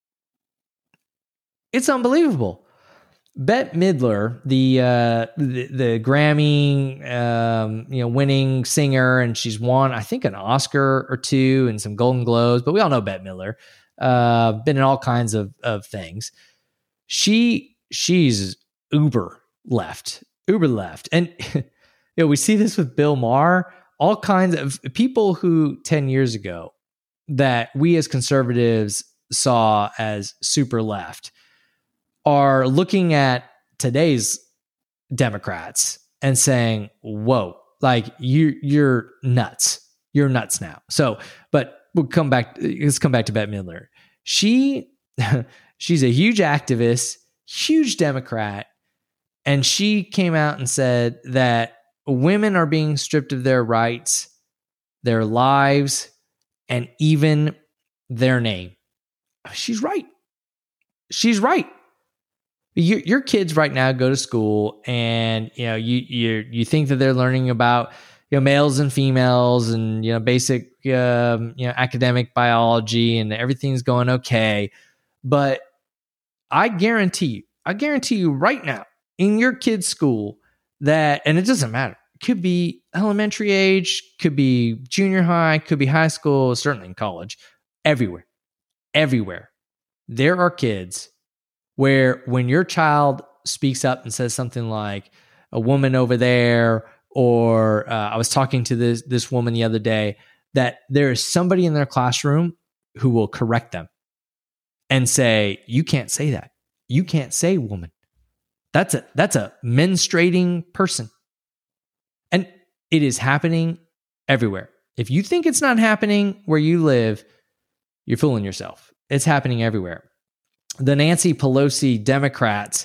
It's unbelievable. Bette Midler, the uh, the, the Grammy um, you know winning singer, and she's won I think an Oscar or two and some Golden Globes, but we all know Bette Midler, uh, been in all kinds of of things. She she's uber left, uber left, and you know we see this with Bill Maher, all kinds of people who ten years ago that we as conservatives saw as super left are looking at today's Democrats and saying, whoa, like you, you're nuts. You're nuts now. So, but we'll come back. Let's come back to Bette Midler. She, she's a huge activist, huge Democrat. And she came out and said that women are being stripped of their rights, their lives, and even their name. She's right. She's right. Your, your kids right now go to school, and you know you you you think that they're learning about you know males and females and you know basic um, you know, academic biology and everything's going okay. But I guarantee you, I guarantee you right now in your kid's school that, and it doesn't matter, it could be elementary age, could be junior high, could be high school, certainly in college, everywhere, everywhere. There are kids where when your child speaks up and says something like, a woman over there, or uh, I was talking to this this woman the other day, that there is somebody in their classroom who will correct them and say, you can't say that. You can't say woman. That's a that's a menstruating person. And it is happening everywhere. If you think it's not happening where you live, you're fooling yourself. It's happening everywhere. The Nancy Pelosi Democrats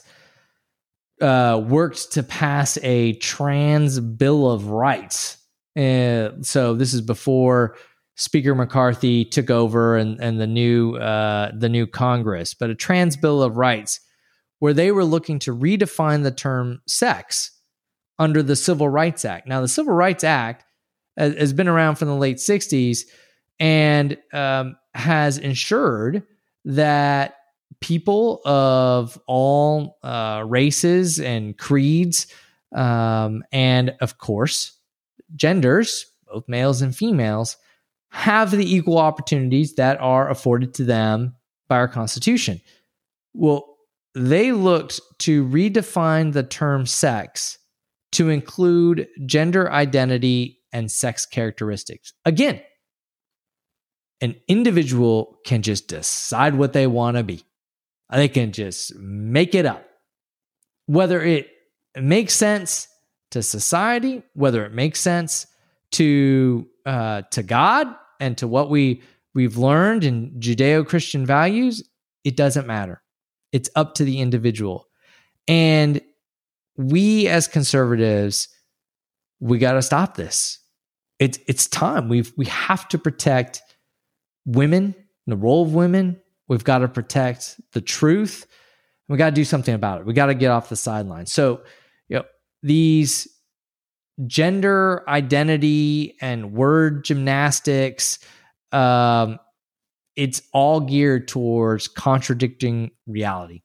uh, worked to pass a trans Bill of Rights. Uh, so this is before Speaker McCarthy took over and, and the new uh, the new Congress, but a trans Bill of Rights where they were looking to redefine the term sex under the Civil Rights Act. Now, the Civil Rights Act has, has been around from the late sixties and um, has ensured that people of all uh, races and creeds, um, and of course, genders, both males and females, have the equal opportunities that are afforded to them by our Constitution. Well, they looked to redefine the term sex to include gender identity and sex characteristics. Again, an individual can just decide what they want to be. They can just make it up. Whether it makes sense to society, whether it makes sense to uh, to God and to what we, we've learned in Judeo-Christian values, it doesn't matter. It's up to the individual. And we as conservatives, we got to stop this. It's it's time. We've we have to protect women, the role of women. We've got to protect the truth. We got to do something about it. We got to get off the sidelines. So, you know, these gender identity and word gymnastics, um, it's all geared towards contradicting reality.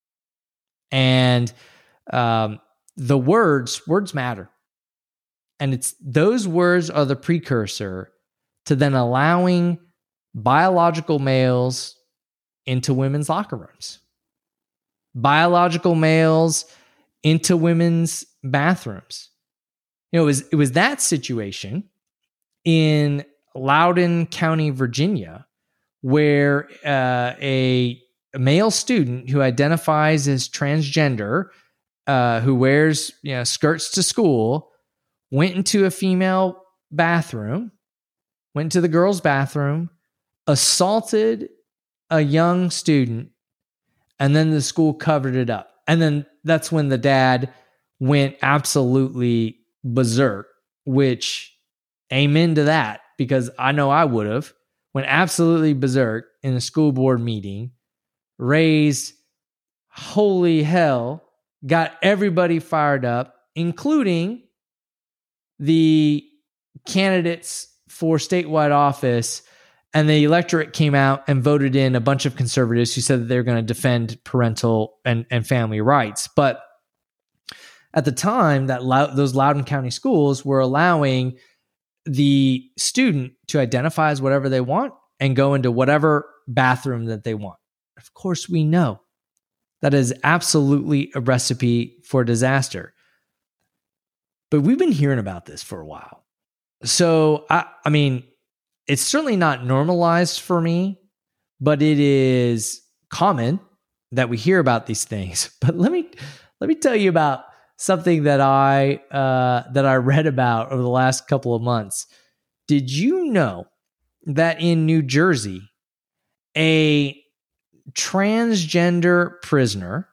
And um, the words, words matter. And it's those words are the precursor to then allowing biological males into women's locker rooms, biological males into women's bathrooms. You know, it was, it was that situation in Loudoun County, Virginia, where uh, a, a male student who identifies as transgender, uh, who wears you know skirts to school, went into a female bathroom, went to the girls' bathroom, assaulted a young student, and then the school covered it up. And then that's when the dad went absolutely berserk, which amen to that, because I know I would have went absolutely berserk in a school board meeting, raised holy hell, got everybody fired up, including the candidates for statewide office, and the electorate came out and voted in a bunch of conservatives who said that they're going to defend parental and, and family rights. But at the time, that Lou- those Loudoun County schools were allowing the student to identify as whatever they want and go into whatever bathroom that they want. Of course, we know that is absolutely a recipe for disaster. But we've been hearing about this for a while. So, I, I mean, it's certainly not normalized for me, but it is common that we hear about these things. But let me let me tell you about something that I uh, that I read about over the last couple of months. Did you know that in New Jersey, a transgender prisoner,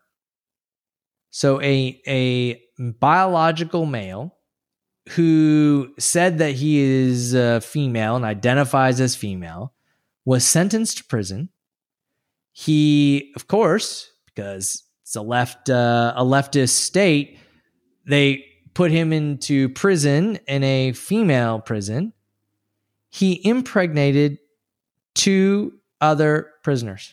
so a a biological male who said that he is uh, female and identifies as female, was sentenced to prison. He, of course, because it's a left uh, a leftist state, they put him into prison in a female prison. he impregnated two other prisoners.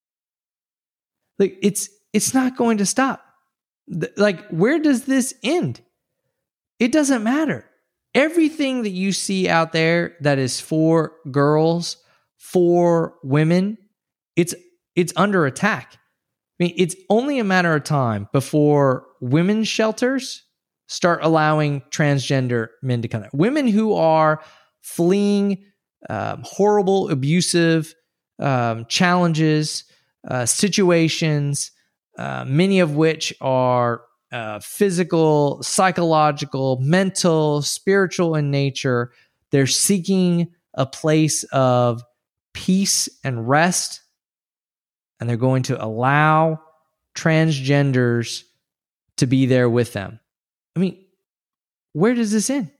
Like it's it's not going to stop. Like, where does this end? It doesn't matter. Everything that you see out there that is for girls, for women, it's it's under attack. I mean, it's only a matter of time before women's shelters start allowing transgender men to come there. Women who are fleeing um, horrible, abusive um, challenges, uh, situations, uh, many of which are uh, physical, psychological, mental, spiritual in nature. They're seeking a place of peace and rest, and they're going to allow transgenders to be there with them. I mean, where does this end?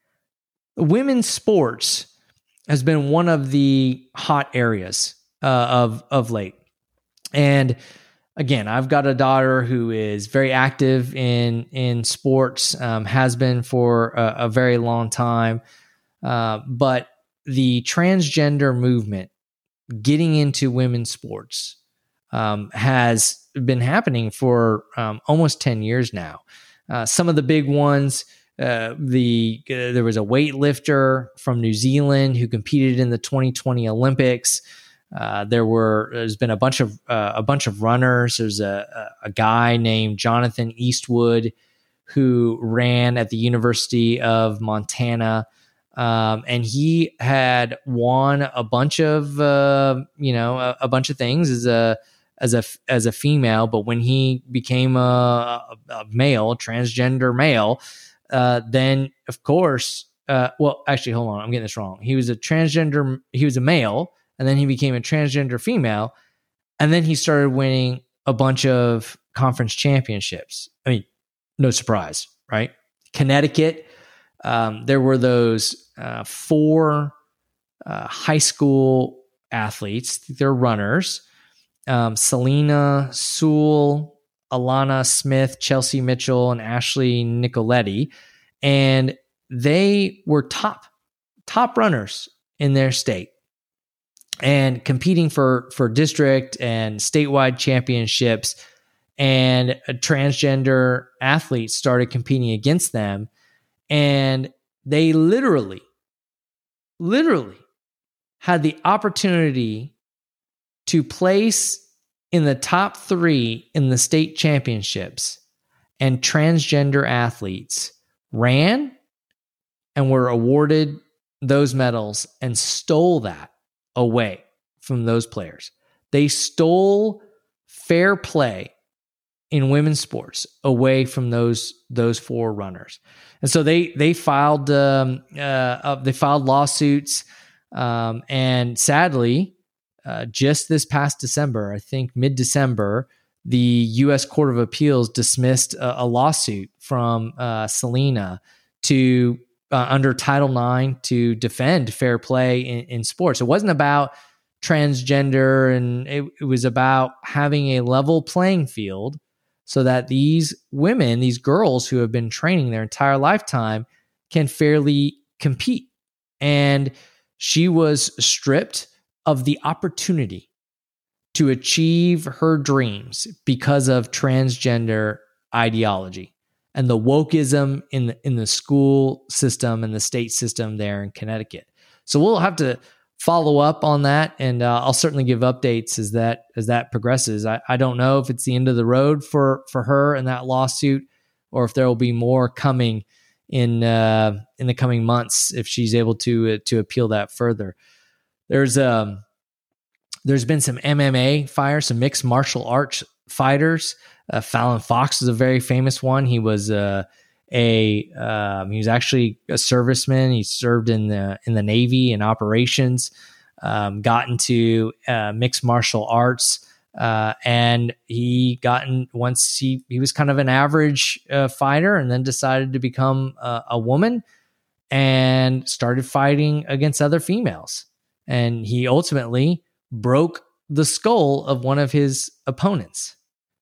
Women's sports has been one of the hot areas uh, of of late. And again, I've got a daughter who is very active in in sports, um, has been for a, a very long time. Uh, but the transgender movement getting into women's sports um, has been happening for um, almost ten years now. Uh, some of the big ones, uh, the uh, there was a weightlifter from New Zealand who competed in the twenty twenty Olympics. Uh, there were there's been a bunch of uh, a bunch of runners. There's a, a a guy named Jonathan Eastwood who ran at the University of Montana, um, and he had won a bunch of uh, you know a, a bunch of things as a as a as a female. But when he became a, a male, transgender male, uh, then of course, uh, well, actually, hold on, I'm getting this wrong. He was a transgender. He was a male. And then he became a transgender female. And then he started winning a bunch of conference championships. I mean, no surprise, right? Connecticut, um, there were those uh, four uh, high school athletes. They're runners. Um, Selena Sewell, Alana Smith, Chelsea Mitchell, and Ashley Nicoletti. And they were top, top runners in their state, and competing for, for district and statewide championships, and a transgender athletes started competing against them. And they literally, literally had the opportunity to place in the top three in the state championships, and transgender athletes ran and were awarded those medals and stole that away from those players. They stole fair play in women's sports away from those those four runners, and so they they filed um, uh, uh, they filed lawsuits, um, and sadly, uh, just this past December, I think mid December, the U S Court of Appeals dismissed a, a lawsuit from uh, Selena to. Uh, under Title nine to defend fair play in, in sports. It wasn't about transgender, and it, it was about having a level playing field so that these women, these girls who have been training their entire lifetime, can fairly compete. And she was stripped of the opportunity to achieve her dreams because of transgender ideology and the wokeism in the, in the school system and the state system there in Connecticut. So we'll have to follow up on that, and uh, I'll certainly give updates as that as that progresses. I, I don't know if it's the end of the road for for her and that lawsuit, or if there will be more coming in uh, in the coming months if she's able to uh, to appeal that further. There's um there's been some M M A fires, some mixed martial arts fighters. Uh, Fallon Fox is a very famous one. He was uh, a um, he was actually a serviceman. He served in the in the Navy in operations. Um, got into uh, mixed martial arts, uh, and he gotten once he he was kind of an average uh, fighter, and then decided to become a, a woman and started fighting against other females. And he ultimately broke the skull of one of his opponents.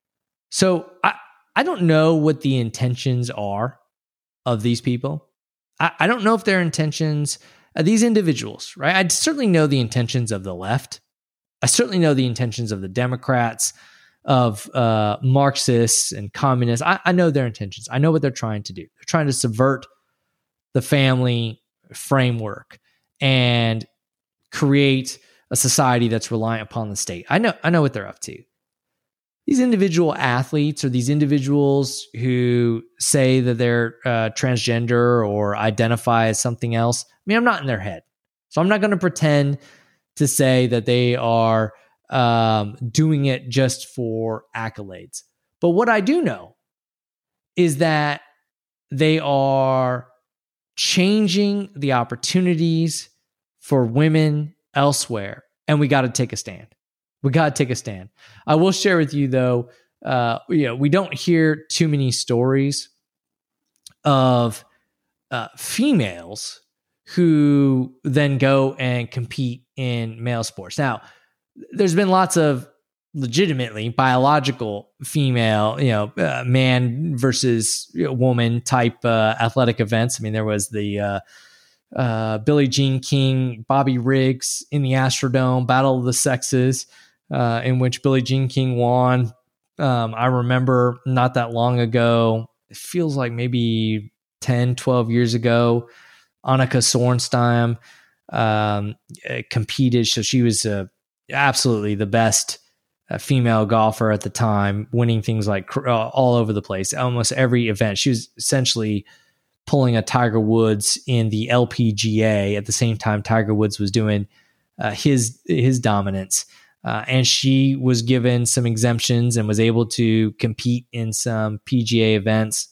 So I, I don't know what the intentions are of these people. I, I don't know if their intentions uh, these individuals, right? I certainly know the intentions of the left. I certainly know the intentions of the Democrats, of uh, Marxists and communists. I, I know their intentions. I know what they're trying to do. They're trying to subvert the family framework and create a society that's reliant upon the state. I know, I know what they're up to. These individual athletes or these individuals who say that they're uh, transgender or identify as something else, I mean, I'm not in their head. So I'm not going to pretend to say that they are um, doing it just for accolades. But what I do know is that they are changing the opportunities for women elsewhere, and we got to take a stand. We got to take a stand. I will share with you, though, uh, you know, we don't hear too many stories of uh, females who then go and compete in male sports. Now, there's been lots of legitimately biological female, you know, uh, man versus you know, woman type uh, athletic events. I mean, there was the uh, uh, Billie Jean King, Bobby Riggs in the Astrodome, Battle of the Sexes, uh, in which Billie Jean King won. Um, I remember not that long ago, it feels like maybe ten, twelve years ago, Annika Sorenstam um, competed. So she was uh, absolutely the best uh, female golfer at the time, winning things like uh, all over the place, almost every event. She was essentially pulling a Tiger Woods in the L P G A at the same time Tiger Woods was doing uh, his his dominance. Uh, and she was given some exemptions and was able to compete in some P G A events.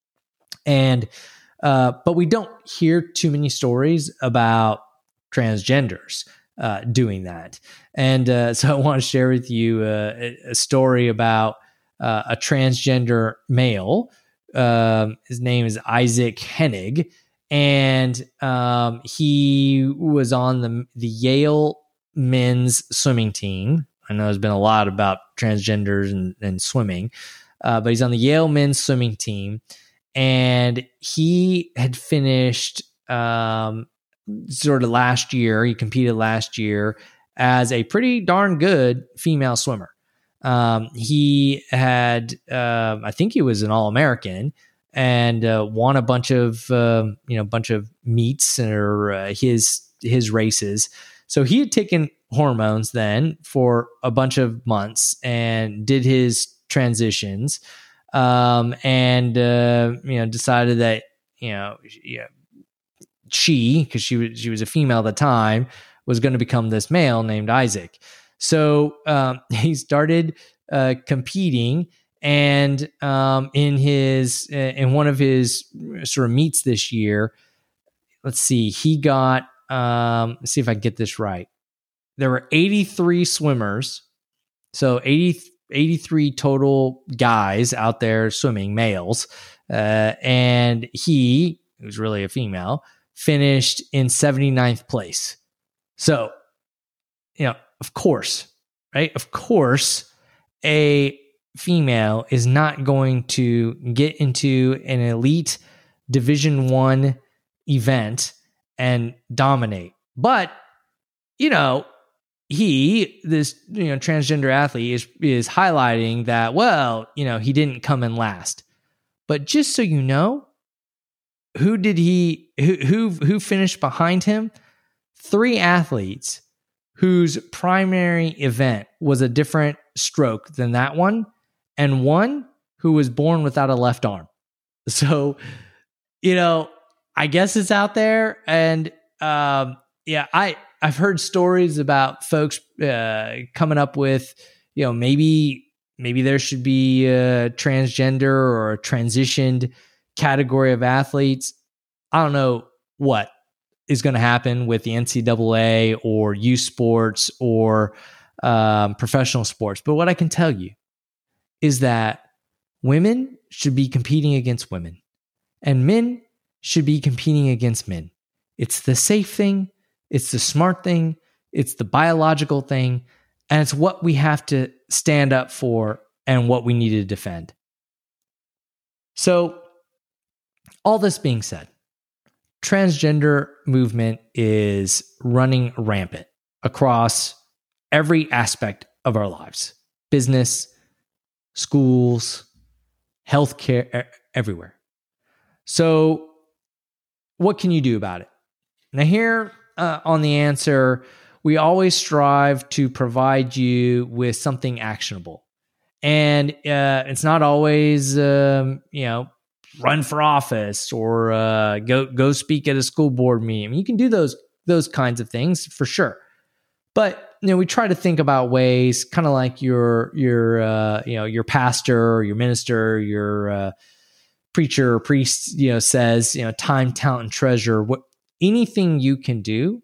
And uh, but we don't hear too many stories about transgenders uh, doing that. And uh, so I want to share with you uh, a, a story about uh, a transgender male. Um, his name is Isaac Hennig, and um, he was on the the Yale men's swimming team. I know there's been a lot about transgenders and, and swimming, uh, but he's on the Yale men's swimming team, and he had finished um, sort of last year. He competed last year as a pretty darn good female swimmer. Um, he had, uh, I think he was an All-American and uh, won a bunch of, uh, you know, bunch of meets or uh, his his races. So he had taken hormones then for a bunch of months and did his transitions, um, and uh, you know decided that you know yeah, she, because she was she was a female at the time, was going to become this male named Isaac. So um, he started uh, competing, and um, in his uh, in one of his sort of meets this year, let's see, he got. Um, let's see if I get this right. There were eighty-three swimmers, so eighty, eighty-three total guys out there swimming, males, uh, and he, who's really a female, finished in seventy-ninth place. So, you know, of course, right? Of course, a female is not going to get into an elite Division One event and dominate. But, you know, he, this, you know, transgender athlete is is highlighting that, well, you know, he didn't come in last. But just so you know, who did he, who who, who finished behind him? Three athletes whose primary event was a different stroke than that one, and one who was born without a left arm. So, you know, I guess it's out there. And um, yeah, I, I've heard stories about folks uh, coming up with, you know, maybe maybe there should be a transgender or a transitioned category of athletes. I don't know what is going to happen with the N C double A or youth sports or um, professional sports. But what I can tell you is that women should be competing against women, and men should be competing against men. It's the safe thing. It's the smart thing. It's the biological thing. And it's what we have to stand up for and what we need to defend. So, all this being said, transgender movement is running rampant across every aspect of our lives: business, schools, healthcare, everywhere. So what can you do about it? Now, here uh, on The Answer, we always strive to provide you with something actionable. And uh, it's not always, um, you know, run for office or uh, go go speak at a school board meeting. I mean, you can do those those kinds of things for sure. But you know, we try to think about ways, kind of like your your uh, you know your pastor, or your minister, your uh, preacher or priest, you know, says, you know, time, talent, and treasure. What anything you can do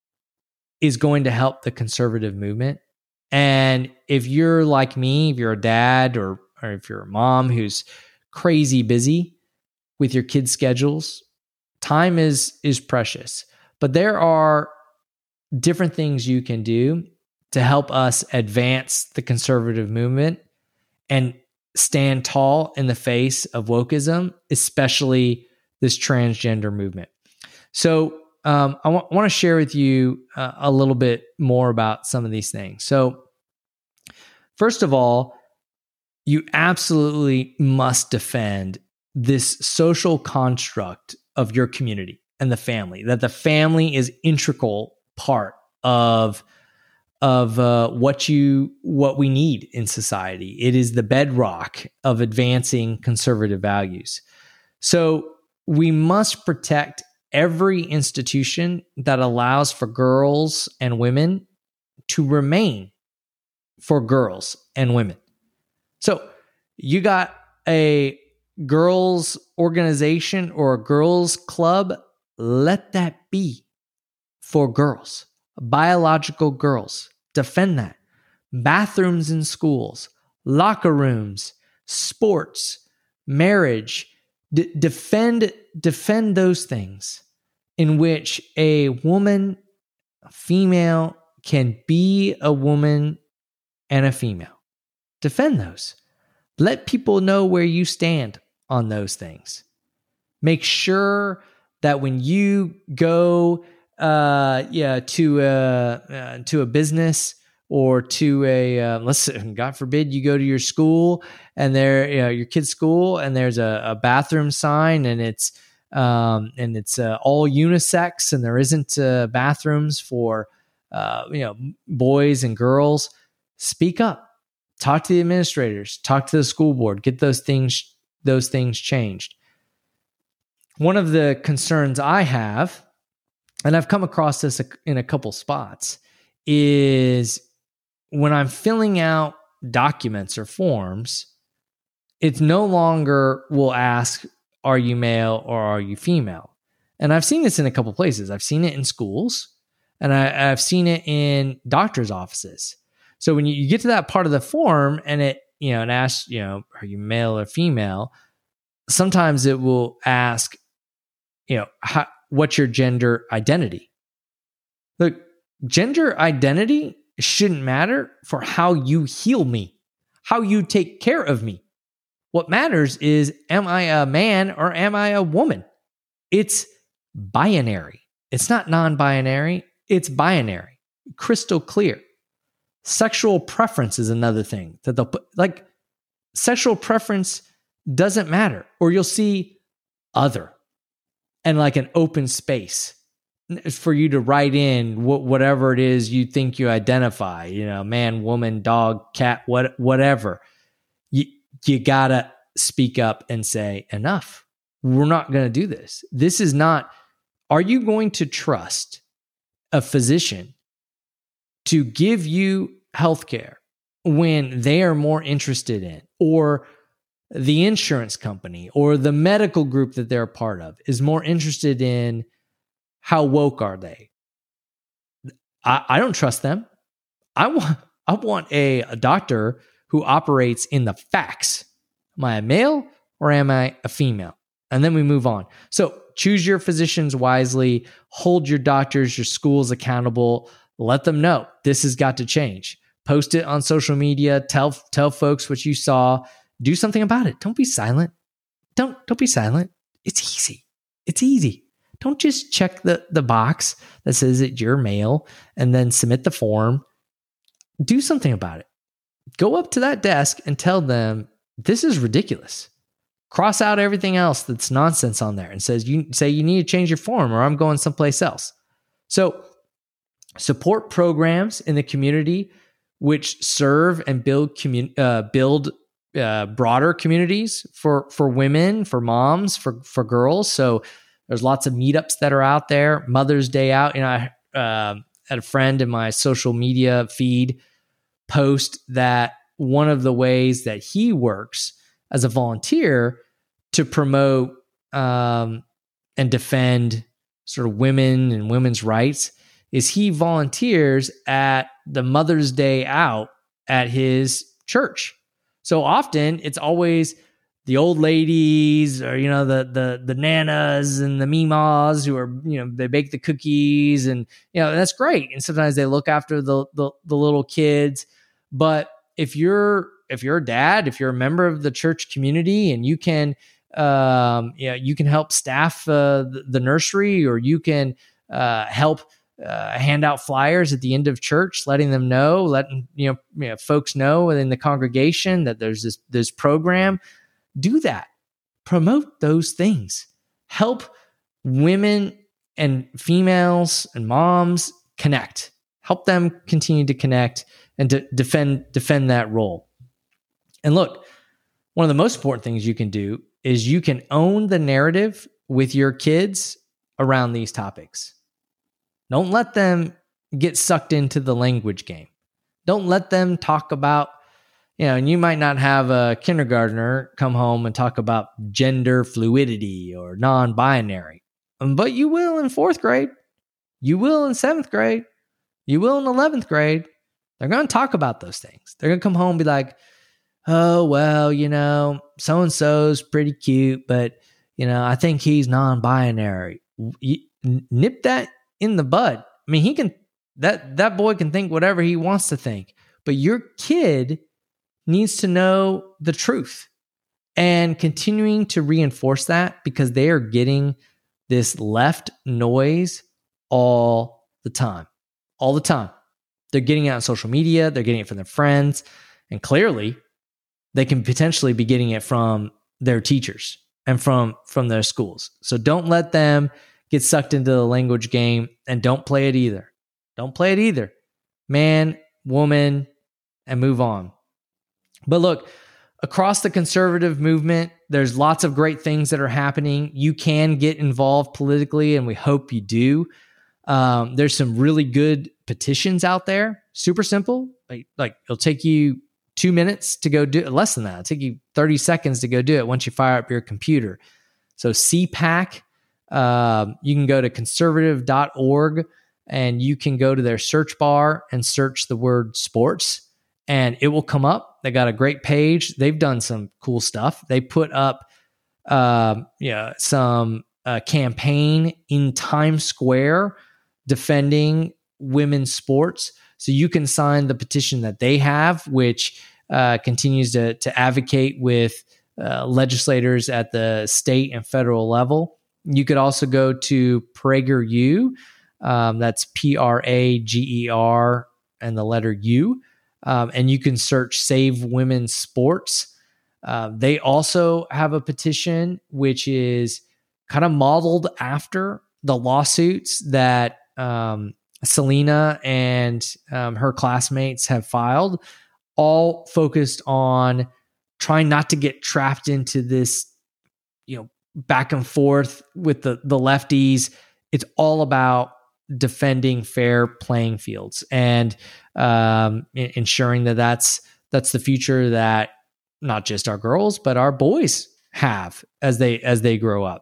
is going to help the conservative movement. And if you're like me, if you're a dad or or if you're a mom who's crazy busy with your kids' schedules, time is is precious. But there are different things you can do to help us advance the conservative movement and stand tall in the face of wokeism, especially this transgender movement. So um, I w- want to share with you uh, a little bit more about some of these things. So first of all, you absolutely must defend this social construct of your community and the family, that the family is integral part of of uh, what you what we need in society. It is the bedrock of advancing conservative values. So we must protect every institution that allows for girls and women to remain for girls and women. So you got a girls organization or a girls club, let that be for girls, biological girls. Defend that. Bathrooms in schools, locker rooms, sports, marriage. D- defend, defend those things in which a woman, a female, can be a woman and a female. Defend those. Let people know where you stand on those things. Make sure that when you go uh, yeah, to a, uh, to a business or to a, uh, let's say, God forbid, you go to your school and there, you know, your kid's school, and there's a, a bathroom sign, and it's um, and it's uh, all unisex, and there isn't uh, bathrooms for uh, you know boys and girls. Speak up. Talk to the administrators. Talk to the school board. Get those things those things changed. One of the concerns I have, and I've come across this in a couple spots, is when I'm filling out documents or forms, it's no longer will ask, are you male or are you female? And I've seen this in a couple places. I've seen it in schools, and I, I've seen it in doctors' offices. So when you, you get to that part of the form and it, you know, and asks, you know, are you male or female? Sometimes it will ask, you know, how, what's your gender identity? Look, gender identity shouldn't matter for how you heal me, how you take care of me. What matters is, am I a man or am I a woman? It's binary. It's not non-binary. It's binary. Crystal clear. Sexual preference is another thing that they'll put, like, sexual preference doesn't matter, or you'll see other and like an open space for you to write in wh- whatever it is you think you identify, you know, man, woman, dog, cat, what, whatever. You, you gotta speak up and say, enough. We're not going to do this. This is not, are you going to trust a physician to give you healthcare when they are more interested in, or the insurance company or the medical group that they're a part of is more interested in how woke are they? I, I don't trust them. I want I want a, a doctor who operates in the facts. Am I a male or am I a female? And then we move on. So choose your physicians wisely, hold your doctors, your schools accountable, let them know this has got to change. Post it on social media, tell tell folks what you saw, do something about it. Don't be silent. Don't don't be silent. It's easy. It's easy. Don't just check the, the box that says that you're male and then submit the form. Do something about it. Go up to that desk and tell them, this is ridiculous. Cross out everything else that's nonsense on there and says you say you need to change your form or I'm going someplace else. So support programs in the community which serve and build commun- uh, build uh, broader communities for for women, for moms, for for girls. So there's lots of meetups that are out there. Mother's Day out. You know, I uh, had a friend in my social media feed post that one of the ways that he works as a volunteer to promote um, and defend sort of women and women's rights is he volunteers at the Mother's Day out at his church. So often it's always the old ladies or, you know, the the the nanas and the mimas who are, you know, they bake the cookies and, you know, that's great. And sometimes they look after the the, the little kids. But if you're if you're a dad, if you're a member of the church community and you can, um, you know, you can help staff uh, the, the nursery, or you can uh, help uh, hand out flyers at the end of church, letting them know, letting you know, you know folks know in the congregation that there's this this program. Do that. Promote those things. Help women and females and moms connect. Help them continue to connect and to defend defend that role. And look, one of the most important things you can do is you can own the narrative with your kids around these topics. Don't let them get sucked into the language game. Don't let them talk about, you know, and you might not have a kindergartner come home and talk about gender fluidity or non-binary, but you will in fourth grade. You will in seventh grade. You will in eleventh grade. They're going to talk about those things. They're going to come home and be like, oh, well, you know, so-and-so's pretty cute, but, you know, I think he's non-binary. You, nip that in the bud. I mean, he can, that, that boy can think whatever he wants to think, but your kid needs to know the truth, and continuing to reinforce that because they are getting this left noise all the time, all the time. They're getting it on social media. They're getting it from their friends. And clearly, they can potentially be getting it from their teachers and from, from their schools. So don't let them get sucked into the language game, and don't play it either. Don't play it either. Man, woman, and move on. But look, across the conservative movement, there's lots of great things that are happening. You can get involved politically, and we hope you do. Um, there's some really good petitions out there. Super simple. Like, like it'll take you two minutes to go do it. Less than that. It'll take you thirty seconds to go do it once you fire up your computer. So C PAC, um, you can go to conservative dot org and you can go to their search bar and search the word sports, and it will come up. They got a great page. They've done some cool stuff. They put up um, yeah, some uh, campaign in Times Square defending women's sports. So you can sign the petition that they have, which uh, continues to, to advocate with uh, legislators at the state and federal level. You could also go to PragerU. Um, that's P R A G E R and the letter U. Um, and you can search Save Women's Sports. Uh, they also have a petition which is kind of modeled after the lawsuits that um, Selena and um, her classmates have filed, all focused on trying not to get trapped into this, you know, back and forth with the, the lefties. It's all about defending fair playing fields and um, ensuring that that's that's the future that not just our girls but our boys have as they as they grow up.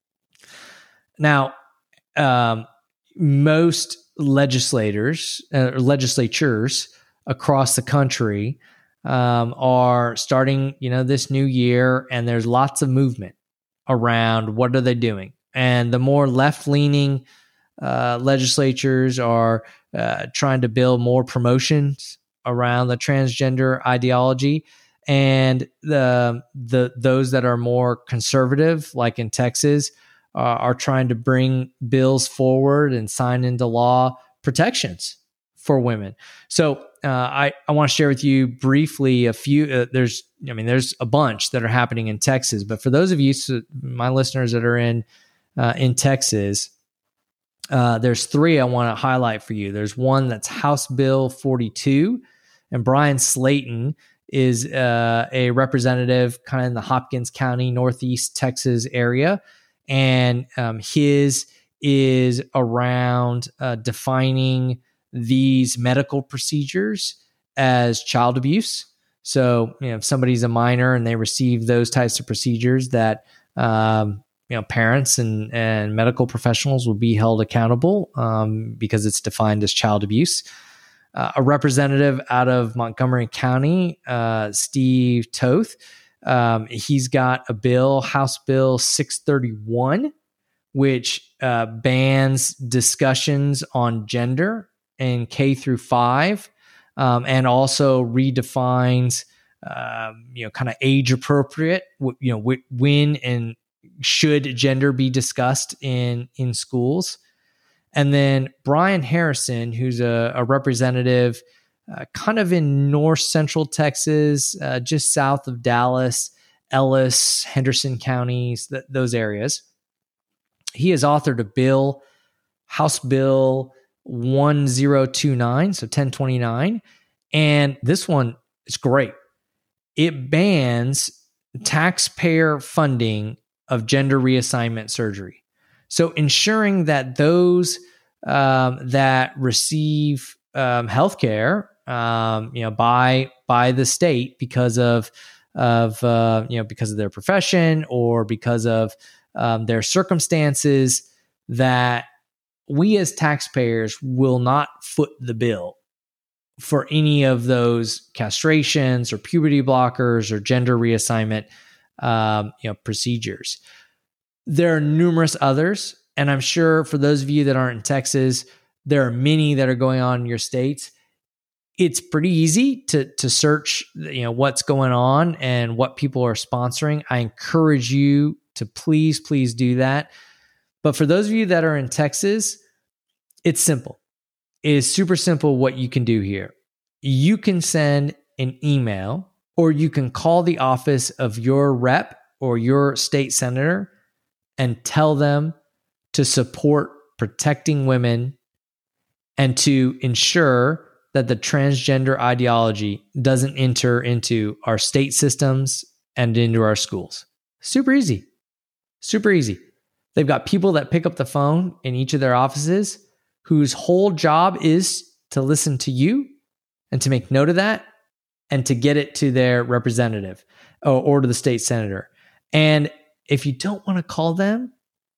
Now, um, most legislators uh, or legislatures across the country um, are starting, you know, this new year, and there's lots of movement around what are they doing. And the more left-leaning Uh, legislatures are uh, trying to build more promotions around the transgender ideology, and the the those that are more conservative, like in Texas, uh, are trying to bring bills forward and sign into law protections for women. So uh, I, I want to share with you briefly a few. Uh, there's, I mean, there's a bunch that are happening in Texas, but for those of you, so my listeners that are in uh, in Texas, uh, there's three I want to highlight for you. There's one that's House Bill forty-two, and Brian Slayton is uh, a representative kind of in the Hopkins County, Northeast Texas area. And um, his is around uh, defining these medical procedures as child abuse. So, you know, if somebody's a minor and they receive those types of procedures, that um, you know, parents and and medical professionals will be held accountable um, because it's defined as child abuse. Uh, a representative out of Montgomery County, uh, Steve Toth, um, he's got a bill, House Bill six thirty-one, which uh, bans discussions on gender in K through five, um, and also redefines, um, you know, kind of age appropriate, you know, when and should gender be discussed in in schools. And then Brian Harrison, who's a, a representative uh, kind of in north central Texas, uh, just south of Dallas, Ellis, Henderson counties, th- those areas. He has authored a bill, House Bill ten twenty-nine, so ten twenty-nine. And this one is great. It bans taxpayer funding of gender reassignment surgery. So ensuring that those um, that receive um, healthcare, um, you know, by by the state because of of uh, you know because of their profession or because of um, their circumstances, that we as taxpayers will not foot the bill for any of those castrations or puberty blockers or gender reassignment um, you know procedures. There are numerous others, and I'm sure for those of you that aren't in Texas, there are many that are going on in your states. It's pretty easy to to search, you know, what's going on and what people are sponsoring. I encourage you to please, please do that. But for those of you that are in Texas, it's simple. It is super simple what you can do here. You can send an email, or you can call the office of your rep or your state senator and tell them to support protecting women and to ensure that the transgender ideology doesn't enter into our state systems and into our schools. Super easy. Super easy. They've got people that pick up the phone in each of their offices whose whole job is to listen to you and to make note of that and to get it to their representative or, or to the state senator. And if you don't want to call them,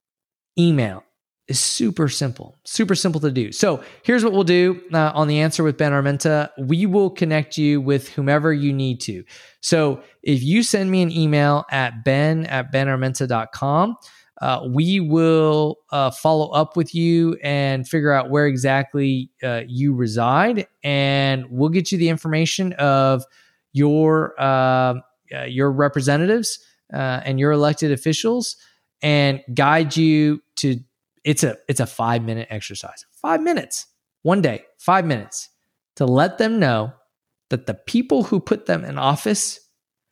email is super simple, super simple to do. So here's what we'll do uh, on The Answer with Ben Armenta. We will connect you with whomever you need to. So if you send me an email at ben at ben armenta dot com, uh, we will uh, follow up with you and figure out where exactly uh, you reside. And we'll get you the information of your, uh, uh, your representatives Uh, and your elected officials, and guide you to it's a it's a five minute exercise. Five minutes, one day, five minutes to let them know that the people who put them in office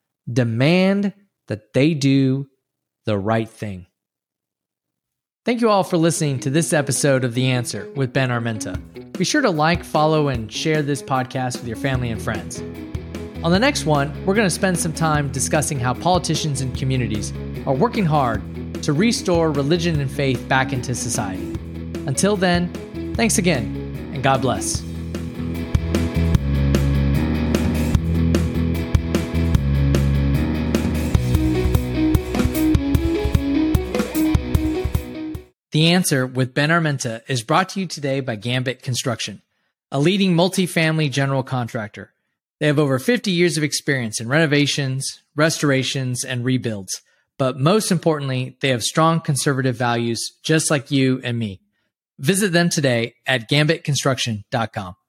demand that they do the right thing. Thank you all for listening to this episode of The Answer with Ben Armenta. Be sure to like, follow, and share this podcast with your family and friends. On the next one, we're going to spend some time discussing how politicians and communities are working hard to restore religion and faith back into society. Until then, thanks again, and God bless. The Answer with Ben Armenta is brought to you today by Gambit Construction, a leading multifamily general contractor. They have over fifty years of experience in renovations, restorations, and rebuilds. But most importantly, they have strong conservative values just like you and me. Visit them today at gambit construction dot com.